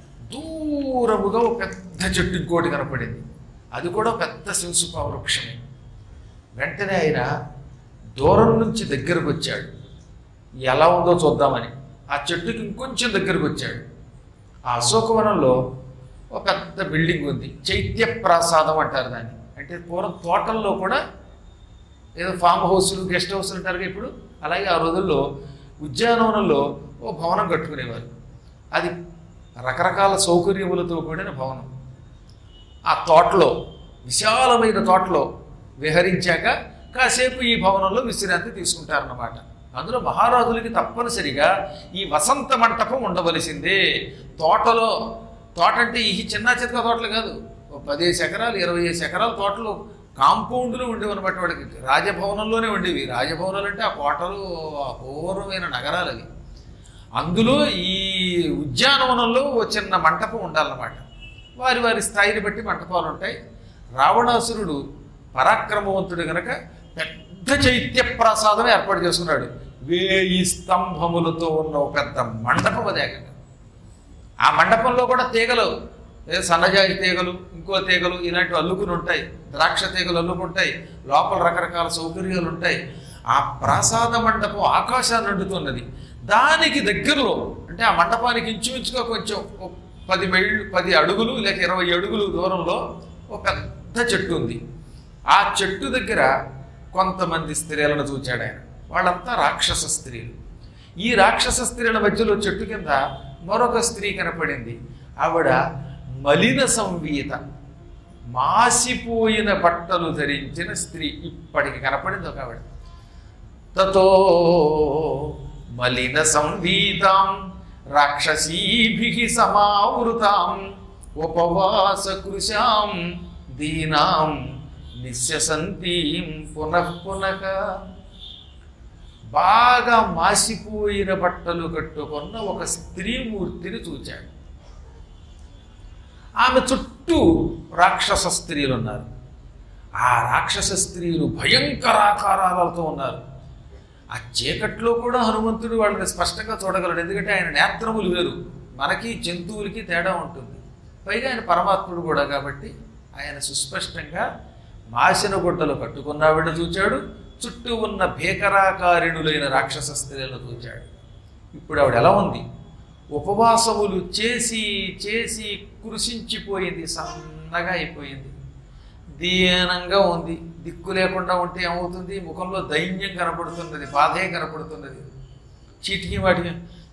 దూరముగా ఒక పెద్ద చెట్టు ఇంకోటి కనపడింది. అది కూడా పెద్ద శింసుప వృక్షమే. వెంటనే ఆయన దూరం నుంచి దగ్గరకు వచ్చాడు. ఎలా ఉందో చూద్దామని ఆ చెట్టుకి ఇంకొంచెం దగ్గరకు వచ్చాడు. ఆ అశోకవనంలో ఒక పెద్ద బిల్డింగ్ ఉంది. చైత్య ప్రాసాదం అంటారు దాన్ని. అంటే పూర్వం తోటల్లో కూడా ఏదో ఫామ్ హౌస్లు, గెస్ట్ హౌస్లు అంటారుగా ఇప్పుడు, అలాగే ఆ రోజుల్లో ఉద్యానవనంలో ఓ భవనం కట్టుకునేవారు. అది రకరకాల సౌకర్యములతో కూడిన భవనం. ఆ తోటలో, విశాలమైన తోటలో విహరించాక కాసేపు ఈ భవనంలో విశ్రాంతి తీసుకుంటారన్నమాట. అందులో మహారాజులకి తప్పనిసరిగా ఈ వసంత మంటపం ఉండవలసిందే. తోటలో, తోట అంటే ఈ చిన్న చితక తోటలు కాదు, 10 ఎకరాలు 20 ఎకరాల తోటలు కాంపౌండ్లో ఉండేవి అనమాట. వాడికి రాజభవనంలోనే ఉండేవి. రాజభవనాలు అంటే ఆ కోటలు అపూర్వమైన నగరాలు అవి. అందులో ఈ ఉద్యానవనంలో ఓ చిన్న మంటపం ఉండాలన్నమాట. వారి వారి స్థాయిని బట్టి మంటపాలు ఉంటాయి. రావణాసురుడు పరాక్రమవంతుడు గనక పెద్ద చైత్య ప్రాసాదం ఏర్పాటు చేసుకున్నాడు. 1000 స్తంభములతో ఉన్న ఒక పెద్ద మండపం అది. ఆ మండపంలో కూడా తీగలు, సన్నజాజి తీగలు, ఇంకో తీగలు ఇలాంటివి అల్లుకుని ఉంటాయి. ద్రాక్ష తీగలు అల్లుకుంటాయి. లోపల రకరకాల సౌకర్యాలు ఉంటాయి. ఆ ప్రాసాద మండపం ఆకాశాన్ని అంటుతున్నది. దానికి దగ్గరలో అంటే ఆ మండపానికి ఇంచుమించుగా కొంచెం 10 అడుగులు లేక 20 అడుగులు దూరంలో ఒక పెద్ద చెట్టు ఉంది. ఆ చెట్టు దగ్గర కొంతమంది స్త్రీలను చూచాడు ఆయన. వాళ్ళంతా రాక్షస స్త్రీలు. ఈ రాక్షస స్త్రీల మధ్యలో చెట్టు కింద మరొక స్త్రీ కనపడింది. ఆవిడ మలిన సంవీత, మాసిపోయిన బట్టలు ధరించిన స్త్రీ ఇప్పటికి కనపడింది ఒక ఆవిడ. తతో మలిన సంవీతాం రాక్షసీభిః సమావృతాం ఉపవాస కృశాం దీనాం నిశ్యసంతీం పునః పునః. బాగా మాసిపోయిన బట్టలు కట్టుకున్న ఒక స్త్రీమూర్తిని చూచాడు. ఆమె చుట్టూ రాక్షస స్త్రీలు ఉన్నారు. ఆ రాక్షస స్త్రీలు భయంకరాకారాలతో ఉన్నారు. ఆ చీకట్లో కూడా హనుమంతుడు వాళ్ళని స్పష్టంగా చూడగలడు. ఎందుకంటే ఆయన నేత్రములు వేరు, మనకి జంతువులకి తేడా ఉంటుంది. పైగా ఆయన పరమాత్ముడు కూడా కాబట్టి ఆయన సుస్పష్టంగా మాసిన గుడ్డలు కట్టుకున్నావిడ చూచాడు. చుట్టూ ఉన్న భీకరాకారిణులైన రాక్షస స్త్రీలను చూచాడు. ఇప్పుడు ఆవిడ ఎలా ఉంది? ఉపవాసములు చేసి చేసి కృషించిపోయింది, సన్నగా అయిపోయింది, దీనంగా ఉంది. దిక్కు లేకుండా ఉంటే ఏమవుతుంది? ముఖంలో దైన్యం కనపడుతున్నది, బాధే కనపడుతున్నది. చీటికి వాటికి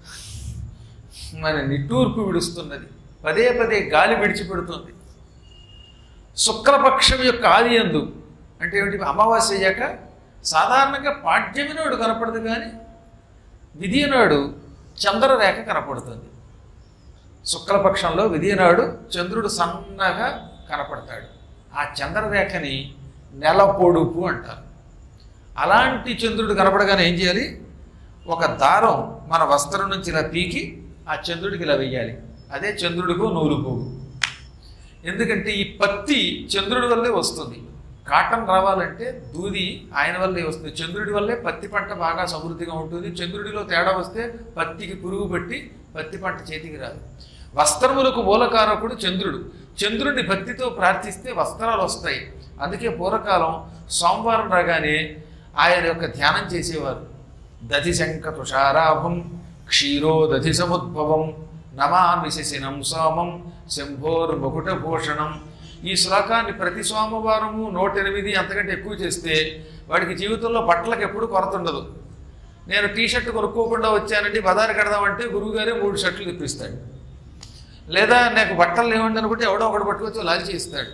మన నిట్టూర్పు విడుస్తున్నది, పదే పదే గాలి విడిచిపెడుతుంది. శుక్లపక్షం యొక్క ఆది యందు అంటే ఏమిటి? అమావాస్య అయ్యాక సాధారణంగా పాడ్యమి నాడు కనపడదు, కానీ విధియ నాడు చంద్రరేఖ కనపడుతుంది. శుక్లపక్షంలో విధియ నాడు చంద్రుడు సన్నగా కనపడతాడు. ఆ చంద్రరేఖని నెల పొడుపు అంటారు. అలాంటి చంద్రుడు కనపడగానే ఏం చేయాలి? ఒక దారం మన వస్త్రం నుంచి ఇలా పీకి ఆ చంద్రుడికి ఇలా వెయ్యాలి. అదే చంద్రుడికి నూలు పోగు. ఎందుకంటే ఈ పత్తి చంద్రుడి వల్లే వస్తుంది. కాటన్ రావాలంటే దూది ఆయన వల్లే వస్తుంది. చంద్రుడి వల్లే పత్తి పంట బాగా సమృద్ధిగా ఉంటుంది. చంద్రుడిలో తేడా వస్తే పత్తికి పురుగు పట్టి పత్తి పంట చేతికి రాదు. వస్త్రములకు మూలకారకుడు చంద్రుడు. చంద్రుడిని భక్తితో ప్రార్థిస్తే వస్త్రాలు వస్తాయి. అందుకే పూర్వకాలం సోమవారం రాగానే ఆయన యొక్క ధ్యానం చేసేవారు. దధిశంక తుషారాభం క్షీరో దధి సముద్భవం నమామి శశినం సోమం శంభోర్మకుటభూషణం. ఈ శ్లోకాన్ని ప్రతి సోమవారము 108 అంతకంటే ఎక్కువ చేస్తే వాడికి జీవితంలో బట్టలకు ఎప్పుడు కొరత ఉండదు. నేను టీషర్ట్ కొనుక్కోకుండా వచ్చానండి, బజారు కడదామంటే గురువుగారే 3 షర్ట్లు తెప్పిస్తాడు. లేదా నాకు బట్టలు లేవండి అనుకుంటే ఎవడో ఒకటి పట్టుకొచ్చి లాల్చి ఇస్తాడు.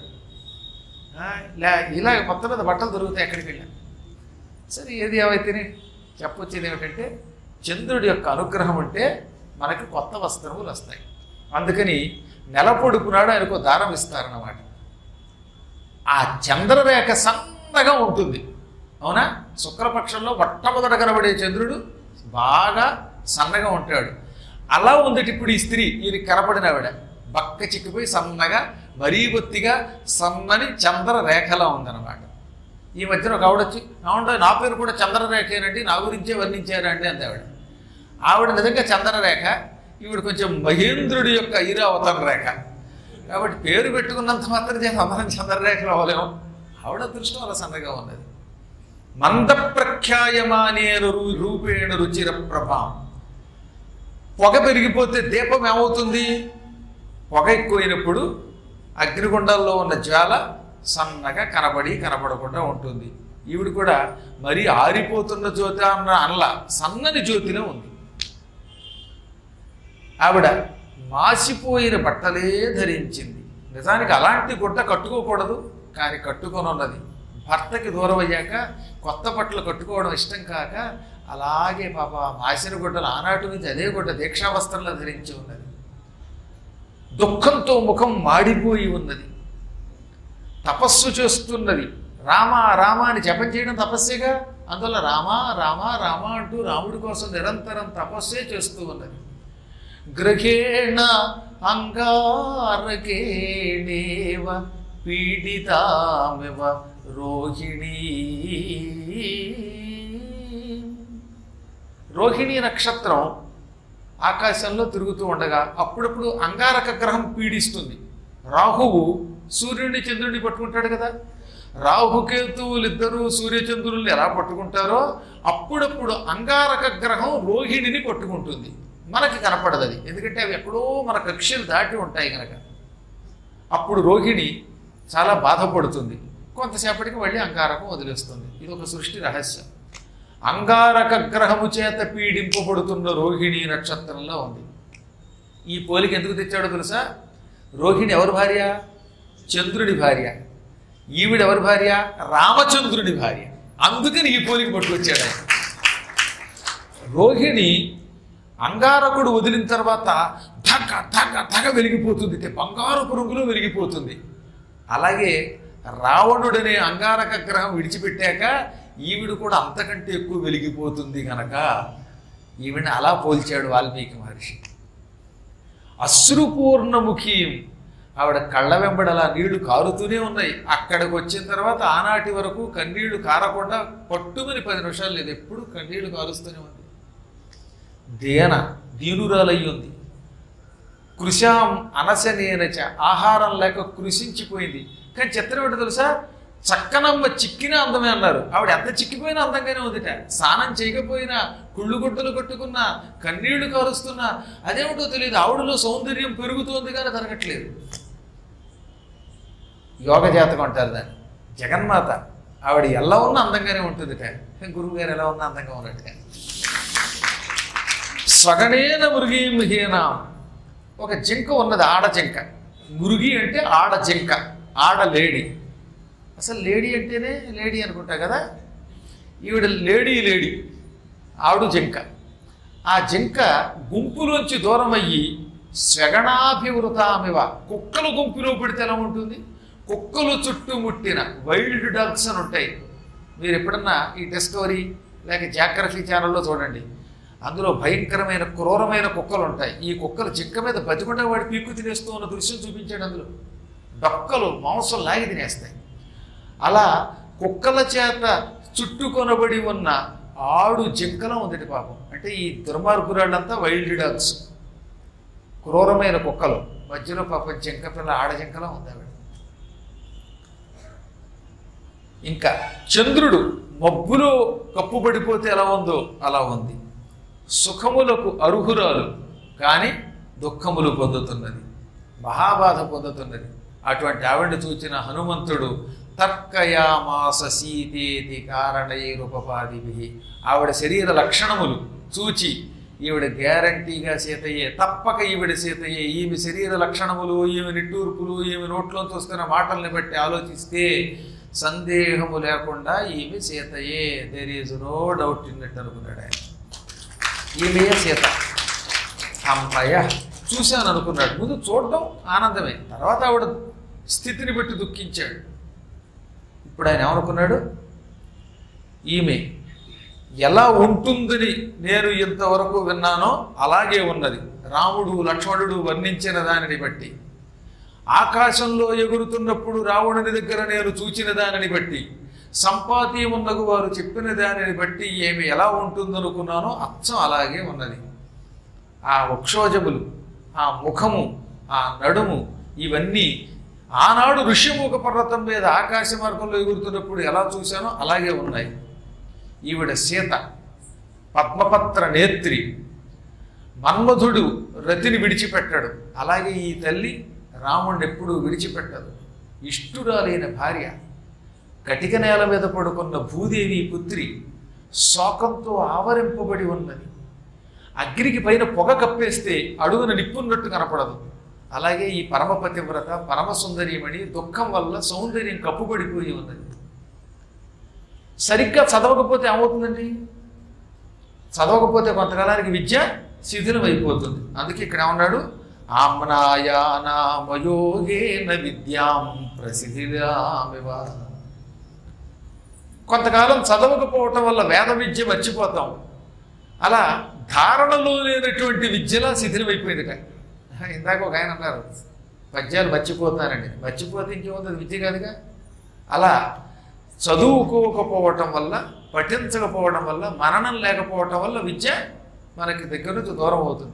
ఇలా మొత్తం మీద బట్టలు దొరుకుతాయి ఎక్కడికి వెళ్ళాను. సరే, ఏది ఏమైతేనే చెప్పొచ్చేది ఏమిటంటే చంద్రుడి యొక్క అనుగ్రహం ఉంటే మనకి కొత్త వస్త్రములు వస్తాయి. అందుకని నెల పొడుపు నాడు ఆయనకు దారం ఇస్తారన్నమాట. ఆ చంద్రరేఖ సన్నగా ఉంటుంది. అవునా? శుక్లపక్షంలో మొట్టమొదట కనబడే చంద్రుడు బాగా సన్నగా ఉంటాడు. అలా ఉంది ఇప్పుడు ఈ స్త్రీ. ఈయన కనపడిన ఆవిడ బక్క చిక్కిపోయి సన్నగా, మరీ బొత్తిగా సన్నని చంద్రరేఖలా ఉందన్నమాట. ఈ మధ్యన ఒక ఆవిడ వచ్చి, అవును నా పేరు కూడా చంద్రరేఖేనండి, నా గురించే వర్ణించారా అండి అంది ఆవిడ. ఆవిడ నిజంగా చంద్రరేఖ, ఈవిడ కొంచెం మహేంద్రుడి యొక్క ఐరావతం రేఖ. కాబట్టి పేరు పెట్టుకున్నంత మాత్రం అందరం చంద్రరేఖలు అవ్వలేము. ఆవిడ దృష్టం అలా సన్నగా ఉన్నది. మంద ప్రఖ్యాయమానేన రూపేణ రుచిర ప్రభాం. పొగ పెరిగిపోతే దీపం ఏమవుతుంది? పొగ ఎక్కువైనప్పుడు అగ్నిగుండాల్లో ఉన్న జ్వాల సన్నగా కనపడకుండా ఉంటుంది. ఈవిడ కూడా మరీ ఆరిపోతున్న జ్యోతి అన్న అనల, సన్నని జ్యోతిలో ఉంది. ఆవిడ మాసిపోయిన బట్టలే ధరించింది. నిజానికి అలాంటి గుడ్డ కట్టుకోకూడదు, కానీ కట్టుకొని ఉన్నది. భర్తకి దూరం అయ్యాక కొత్త బట్టలు కట్టుకోవడం ఇష్టం కాక అలాగే పాప మాసిన గుడ్డలు ఆనాటి నుంచి అదే గుడ్డ దీక్షావస్త్రంలో ధరించి ఉన్నది. దుఃఖంతో ముఖం మాడిపోయి ఉన్నది. తపస్సు చేస్తున్నది. రామ రామ అని జపం చేయడం తపస్సేగా. అందువల్ల రామ రామ రామ అంటూ రాముడి కోసం నిరంతరం తపస్సే చేస్తూ ఉన్నది. గ్రహేణ అంగారకేణేవ పీడితామివ రోహిణీ. రోహిణీ నక్షత్రం ఆకాశంలో తిరుగుతూ ఉండగా అప్పుడప్పుడు అంగారక గ్రహం పీడిస్తుంది. రాహువు సూర్యుడిని చంద్రుడిని పట్టుకుంటాడు కదా. రాహుకేతువులు ఇద్దరూ సూర్యచంద్రుల్ని ఎలా పట్టుకుంటారో అప్పుడప్పుడు అంగారక గ్రహం రోహిణిని పట్టుకుంటుంది. మనకి కనపడదు అది, ఎందుకంటే అవి ఎక్కడో మన కక్షలు దాటి ఉంటాయి కనుక. అప్పుడు రోహిణి చాలా బాధపడుతుంది. కొంతసేపటికి మళ్ళీ అంగారకం వదిలేస్తుంది. ఇది ఒక సృష్టి రహస్యం. అంగారక గ్రహము చేత పీడింపబడుతున్న రోహిణీ నక్షత్రంలో ఉంది. ఈ పోలిక ఎందుకు తెచ్చాడో తెలుసా? రోహిణి ఎవరి భార్య? చంద్రుడి భార్య. ఈవిడ ఎవరి భార్య? రామచంద్రుడి భార్య. అందుకని ఈ పోలిక పట్టుకొచ్చాడు ఆయన. రోహిణి అంగారకుడు వదిలిన తర్వాత ధగ ధగ ధగ వెలిగిపోతుంది, బంగారపు రంగులో వెలిగిపోతుంది. అలాగే రావణుడనే అంగారక గ్రహం విడిచిపెట్టాక ఈవిడ కూడా అంతకంటే ఎక్కువ వెలిగిపోతుంది కనుక ఈవిడని అలా పోల్చాడు వాల్మీకి మహర్షి. అశ్రుపూర్ణముఖి, ఆవిడ కళ్ళ వెంబడలా నీళ్లు కారుతూనే ఉన్నాయి. అక్కడికి వచ్చిన తర్వాత ఆనాటి వరకు కన్నీళ్లు కారకుండా పట్టుమని 10 నిమిషాలు లేదు, ఎప్పుడు కన్నీళ్లు కారుస్తూనే ఉంది. దీనురాలయ్యుంది. కృశాం అనశనేనచ, ఆహారం లేక కృషించిపోయింది. కానీ చిత్రం ఏంటో తెలుసా? చక్కనమ్మ చిక్కిన అందమే అన్నారు. ఆవిడ ఎంత చిక్కిపోయినా అందంగానే ఉందిట. స్నానం చేయకపోయినా, కుళ్ళు గుడ్డలు కట్టుకున్నా, కన్నీళ్లు కారుస్తున్నా అదేమిటో తెలియదు, ఆవిడలో సౌందర్యం పెరుగుతోంది కానీ తరగట్లేదు. యోగ జాతకం అంటారు దాన్ని. జగన్మాత ఆవిడ ఎలా ఉన్నా అందంగానే ఉంటుందిట. గురువు గారు ఎలా ఉన్నా అందంగా ఉన్నట్టుగా. స్వగణేన మృగీం హీనాం, ఒక జింక ఉన్నది, ఆడ జింక. మృగి అంటే ఆడ జింక, ఆడ లేడీ. అసలు లేడీ అంటేనే లేడీ అనుకుంటా కదా. ఈవిడ లేడీ, ఆవిడ జింక. ఆ జింక గుంపులోంచి దూరం అయ్యి స్వగణాభివృతామివ, కుక్కలు గుంపులో పెడితే ఎలా ఉంటుంది? కుక్కలు చుట్టుముట్టిన వైల్డ్ డాగ్స్ అని ఉంటాయి. మీరు ఎప్పుడన్నా ఈ డిస్కవరీ లేక జాగ్రఫీ ఛానల్లో చూడండి, అందులో భయంకరమైన క్రూరమైన కుక్కలు ఉంటాయి. ఈ కుక్కలు జింక మీద బతికుండా వాడి పీక్కు తినేస్తూ ఉన్న దృశ్యం చూపించాడు. అందులో డొక్కలు మాంసం లాగి తినేస్తాయి. అలా కుక్కల చేత చుట్టుకొనబడి ఉన్న ఆడు జింకలో ఉందటి పాపం. అంటే ఈ దుర్మార్గురాళ్ళంతా వైల్డ్ డాగ్స్, క్రూరమైన కుక్కలు. మధ్యలో పాపం జింక పిల్ల ఆడ జింకలో ఉంది ఆవిడ. ఇంకా చంద్రుడు మబ్బులో కప్పుబడిపోతే ఎలా ఉందో అలా ఉంది. సుఖములకు అర్హురాలు కానీ దుఃఖములు పొందుతున్నది, మహాబాధ పొందుతున్నది. అటువంటి ఆవిడని చూచిన హనుమంతుడు తర్కయామాస సీతేతి కారణైరుపపాదిభి, ఆవిడ శరీర లక్షణములు చూచి ఈవిడ గ్యారంటీగా సీతయ్యే, తప్పక ఈవిడ సీతయ్యే. ఈమె శరీర లక్షణములు, ఈమె నిట్టూర్పులు, ఈమె నోట్లో చూస్తున్న మాటల్ని బట్టి ఆలోచిస్తే సందేహము లేకుండా ఈమె సీతయ్యే. దేర్ ఈజ్ నో డౌట్ ఇన్నట్టు అనుకున్నాడు ఆయన. ఈమె సీత. అమ్మయ్య చూశాను అనుకున్నాడు. ముందు చూడడం ఆనందమే, తర్వాత ఆవిడ స్థితిని బట్టి దుఃఖించాడు. ఇప్పుడు ఆయన ఏమనుకున్నాడు? ఈమె ఎలా ఉంటుందని నేను ఇంతవరకు విన్నానో అలాగే ఉన్నది. రాముడు లక్ష్మణుడు వర్ణించిన దానిని బట్టి, ఆకాశంలో ఎగురుతున్నప్పుడు రావణుని దగ్గర నేను చూచిన దానిని బట్టి, సంపాదీమున్నగు వారు చెప్పిన దానిని బట్టి ఏమి ఎలా ఉంటుందనుకున్నానో అచ్చం అలాగే ఉన్నది. ఆ వక్షోజములు, ఆ ముఖము, ఆ నడుము, ఇవన్నీ ఆనాడు ఋష్యముఖ పర్వతం మీద ఆకాశ మార్గంలో ఎగురుతున్నప్పుడు ఎలా చూశానో అలాగే ఉన్నాయి. ఈవిడ సీత, పద్మపత్ర నేత్రి. మన్మధుడు రతిని విడిచిపెట్టాడు, అలాగే ఈ తల్లి రాముడిని ఎప్పుడూ విడిచిపెట్టదు. ఇష్టురాలైన భార్య, కటిక నేల మీద పడుకున్న భూదేవి పుత్రి, శోకంతో ఆవరింపబడి ఉన్నది. అగ్నికి పైన పొగ కప్పేస్తే అడుగున నిప్పున్నట్టు కనపడదు. అలాగే ఈ పరమపతివ్రత పరమసుందరీమణి దుఃఖం వల్ల సౌందర్యం కప్పుబడిపోయి ఉన్నది. సరిగ్గా చదవకపోతే ఏమవుతుందండి? చదవకపోతే కొంతకాలానికి విద్య శిథిలం అయిపోతుంది. అందుకే ఇక్కడ ఏమన్నాడు? ఆమ్నాయానామయోగేన విద్యాం ప్రసిద్ధిరామివ. కొంతకాలం చదవకపోవటం వల్ల వేద విద్య మర్చిపోతాం. అలా ధారణలో లేనటువంటి విద్యలా శిథిలమైపోయింది. ఇందాక ఒక ఆయన అన్నారు, పద్యాలు మర్చిపోతానండి. మర్చిపోతే ఇంకేముంది, విద్య కాదుగా. అలా చదువుకోకపోవటం వల్ల, పఠించకపోవడం వల్ల, మననం లేకపోవటం వల్ల విద్య మనకి దగ్గర నుంచి దూరం అవుతుంది.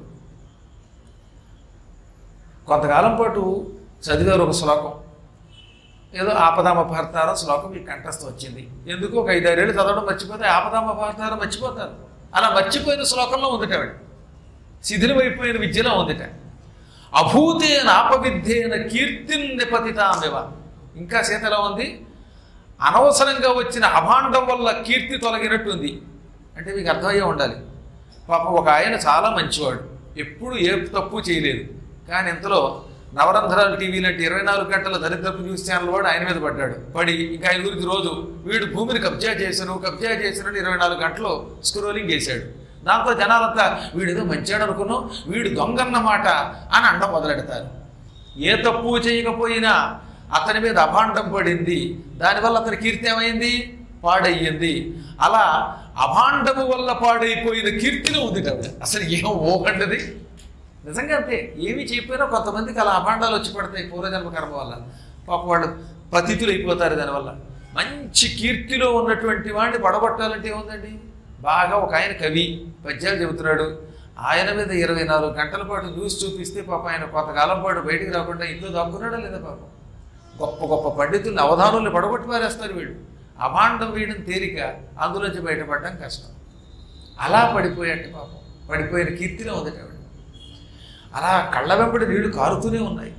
కొంతకాలం పాటు చదివారు ఒక శ్లోకం, ఏదో ఆపదామపహర్తారం శ్లోకం మీకు కంఠస్థం వచ్చింది. ఎందుకు ఒక 5-6 ఏళ్ళు చదవడం మర్చిపోతే ఆపదామపహర్తారం మర్చిపోతారు. అలా మర్చిపోయిన శ్లోకంలో ఉందిట ఆవిడ, శిథిలమైపోయిన విద్యలో ఉందిట. అభూతేన ఆపవిద్యేన కీర్తిన్నిపతితామివ. ఇంకా సీతలో ఉంది, అనవసరంగా వచ్చిన అభాండం వల్ల కీర్తి తొలగినట్టుంది. అంటే మీకు అర్థమయ్యే ఉండాలి. పాపం ఒక ఆయన చాలా మంచివాడు, ఎప్పుడు ఏ తప్పు చేయలేదు. కానీ ఇంతలో నవరంధ్రాలు టీవీ లాంటి 24 గంటల దరిద్రపు న్యూస్ ఛానల్ వాడు ఆయన మీద పడి ఇంకా ఆయన గురించి రోజు వీడు భూమిని కబ్జా చేశాను 24 గంటలు స్క్రోలింగ్ చేశాడు. దాంతో జనాలంతా వీడేదో మంచాడు అనుకున్నాం, వీడు దొంగన్నమాట అని అండం మొదలెడతారు. ఏ తప్పు చేయకపోయినా అతని మీద అభాండం పడింది, దానివల్ల అతని కీర్తి ఏమైంది? పాడయ్యింది. అలా అభాండము వల్ల పాడైపోయిన కీర్తిలో ఉంది కదా. అసలు ఏం ఓకండది నిజంగా. అంతే, ఏమి చెప్పినా కొంతమందికి అలా అభాండాలు వచ్చి పడతాయి పూర్వజన్మ కర్మ వల్ల. పాప వాళ్ళు పతితులు అయిపోతారు దానివల్ల. మంచి కీర్తిలో ఉన్నటువంటి వాడిని పడగొట్టాలంటే ఏముందండి? బాగా ఒక ఆయన కవి పద్యాలు చెబుతున్నాడు, ఆయన మీద 24 గంటల పాటు న్యూస్ చూపిస్తే పాప ఆయన కొంతకాలం పాటు బయటికి రాకుండా ఇంట్లో దాక్కున్నాడా లేదా? పాపం గొప్ప గొప్ప పండితుల్ని అవధానుల్ని పడగొట్టి పారేస్తారు వీళ్ళు. అభాండం వేయడం తేలిక, అందులోంచి బయటపడడం కష్టం. అలా పడిపోయాట పాపం, పడిపోయిన కీర్తిలో ఉందట ఆవిడ. అలా కళ్ళ వెంబడి నీళ్లు కారుతూనే ఉన్నాయి.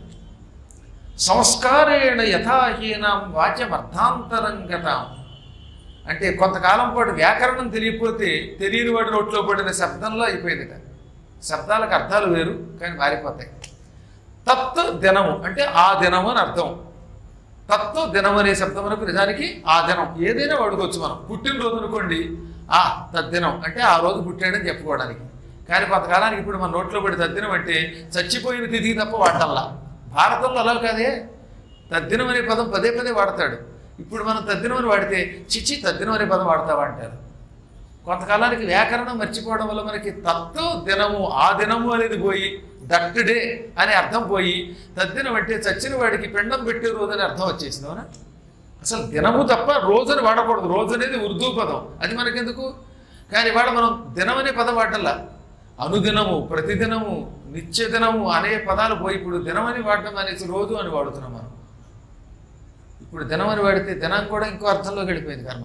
సంస్కారేణ యథాహీనం వాచ్యమర్థాంతరంగతాం. అంటే కొంతకాలం పాటు వ్యాకరణం తెలియకపోతే తెలియని వాడి నోట్లో పడిన శబ్దంలో అయిపోయిందిట. శబ్దాలకు అర్థాలు వేరు కానీ మారిపోతాయి. తత్ దినము అంటే ఆ దినము అని అర్థం. తత్వ దినం అనే శబ్దమునకు నిజానికి ఆ దినం ఏదైనా వాడుకోవచ్చు. మనం పుట్టినరోజు అనుకోండి, తద్దినం అంటే ఆ రోజు పుట్టాడని చెప్పుకోవడానికి. కానీ కొంతకాలానికి ఇప్పుడు మన నోట్లో పడి తద్దినం అంటే చచ్చిపోయిన తిథి తప్ప వాడటంలా. భారతంలో అలా కాదే, తద్దినం అనే పదం పదే పదే వాడతాడు. ఇప్పుడు మనం తద్దినం అని వాడితే చిచి తద్దినం అనే పదం వాడతావా అంటారు. కొంతకాలానికి వ్యాకరణం మర్చిపోవడం వల్ల మనకి తత్వ దినము ఆ దినము అనేది పోయి దట్ డే అనే అర్థం పోయి తద్దినం అంటే చచ్చిన వాడికి పిండం పెట్టే రోజు అని అర్థం వచ్చేసింది. అవునా? అసలు దినము తప్ప రోజుని వాడకూడదు. రోజు అనేది ఉర్దూ పదం, అది మనకెందుకు. కానీ ఇవాళ మనం దినం అనే పదం వాడటంలా. అనుదినము, ప్రతిదినము, నిత్య దినము అనే పదాలు పోయి ఇప్పుడు దినమని వాడటం అనేసి రోజు అని వాడుతున్నాం మనం. ఇప్పుడు దినమని వాడితే దినం కూడా ఇంకో అర్థంలోకి వెళ్ళిపోయింది కర్మ.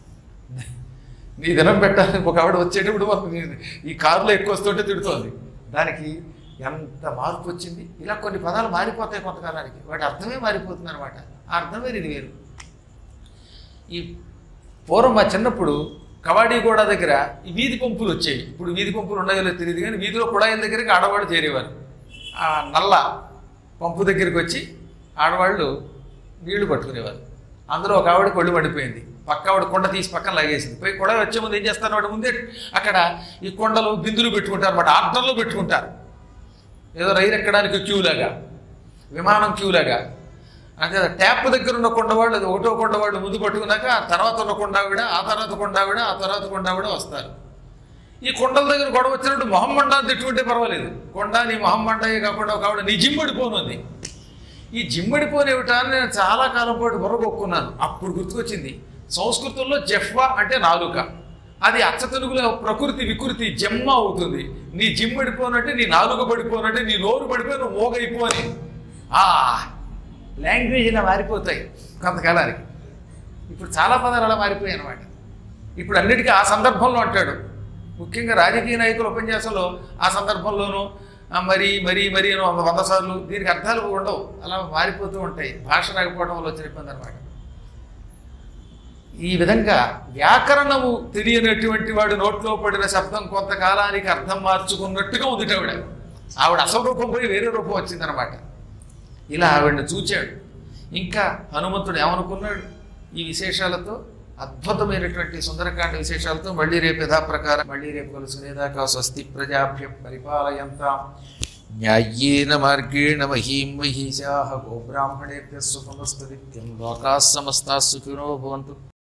నీ దినం పెట్టాలని ఒక ఆవిడ వచ్చేటప్పుడు ఈ కారులో ఎక్కువ వస్తుంటే తిడుతోంది. దానికి ఎంత మార్పు వచ్చింది. ఇలా కొన్ని పదాలు మారిపోతాయి కొంతకాలానికి, వాటి అర్థమే మారిపోతుంది అనమాట. ఆ అర్థమే ఇది వేరు. ఈ పూర్వం మా చిన్నప్పుడు కవాడీగూడ దగ్గర ఈ వీధి పంపులు వచ్చాయి. ఇప్పుడు వీధి పంపులు ఉన్నాయో తెలియదు కానీ వీధిలో కుళాయిల దగ్గరికి ఆడవాళ్ళు చేరేవారు. ఆ నల్ల పంపు దగ్గరికి వచ్చి ఆడవాళ్ళు నీళ్లు పట్టుకునేవారు. అందులో ఒక ఆవిడ కొళ్ళు పడిపోయింది. పక్క ఆవిడ కొండ తీసి పక్కన లాగేసింది. పోయి కుళాయి వచ్చే ముందు ఏం చేస్తారు, వాడు ముందే అక్కడ ఈ కొండలు బిందులు పెట్టుకుంటారు అన్నమాట. ఆర్డర్లో పెట్టుకుంటారు. ఏదో రైలు ఎక్కడానికి క్యూలాగా, విమానం క్యూలాగా. అంటే ట్యాప్ దగ్గర ఉన్న కొండవాళ్ళు, అది ఒకటో కొండవాళ్ళు ముందు పట్టుకున్నాక ఆ తర్వాత ఉన్న కొండావిడ, ఆ తర్వాత కొండావిడ, ఆ తర్వాత కొండావిడ వస్తారు. ఈ కొండల దగ్గర గొడవ వచ్చినప్పుడు మొహం మండాన్ని తిట్టుకుంటే పర్వాలేదు. కొండ నీ మొహం మండాయే కాకుండా ఒక ఆవిడ నీ జిమ్మడిపోనుంది. ఈ జిమ్మడిపోని ఏమిటాన్ని నేను చాలా కాలం పాటు బుర్రగొక్కున్నాను. అప్పుడు గుర్తుకొచ్చింది, సంస్కృతంలో జెఫ్వా అంటే నాలుక, అది అచ్చ తెలుగులో ప్రకృతి వికృతి జమ్మ అవుతుంది. నీ జిమ్మడిపోనంటే నీ నాలుక పడిపోనంటే నీ నోరు పడిపోయి నువ్వు మోగైపోని. లాంగ్వేజ్ ఇలా మారిపోతాయి కొంతకాలానికి. ఇప్పుడు చాలా పదాలు అలా మారిపోయాయి అనమాట. ఇప్పుడు అన్నిటికీ ఆ సందర్భంలో అంటాడు. ముఖ్యంగా రాజకీయ నాయకుల ఉపన్యాసంలో ఆ సందర్భంలోనూ మరి మరి మరి అని 100 సార్లు దీనికి అర్థాలు ఉండవు, అలా మారిపోతూ ఉంటాయి. భాష రాకపోవడం వల్ల వచ్చిన ఇబ్బంది అనమాట. ఈ విధంగా వ్యాకరణము తెలియనటువంటి వాడు నోట్లో పడిన శబ్దం కొంతకాలానికి అర్థం మార్చుకున్నట్టుగా ఉంది ఆవిడ అసలు రూపం పోయి వేరే రూపం వచ్చిందనమాట. ఇలా ఆవిడని చూచాడు. ఇంకా హనుమంతుడు ఏమనుకున్నాడు? ఈ విశేషాలతో, అద్భుతమైనటువంటి సుందరకాండ విశేషాలతో మళ్ళీ రేపు యథాప్రకారం మళ్ళీ రేపు కలుసుకునేదాకా స్వస్తి ప్రజాభ్యం పరిపాలయంతాం న్యాయేన మార్గేణ మహీం మహీశాః గోబ్రాహ్మణేభ్యः సుఖమస్తు నిత్యం లోకాः సమస్తాः సుఖినో భవంతు.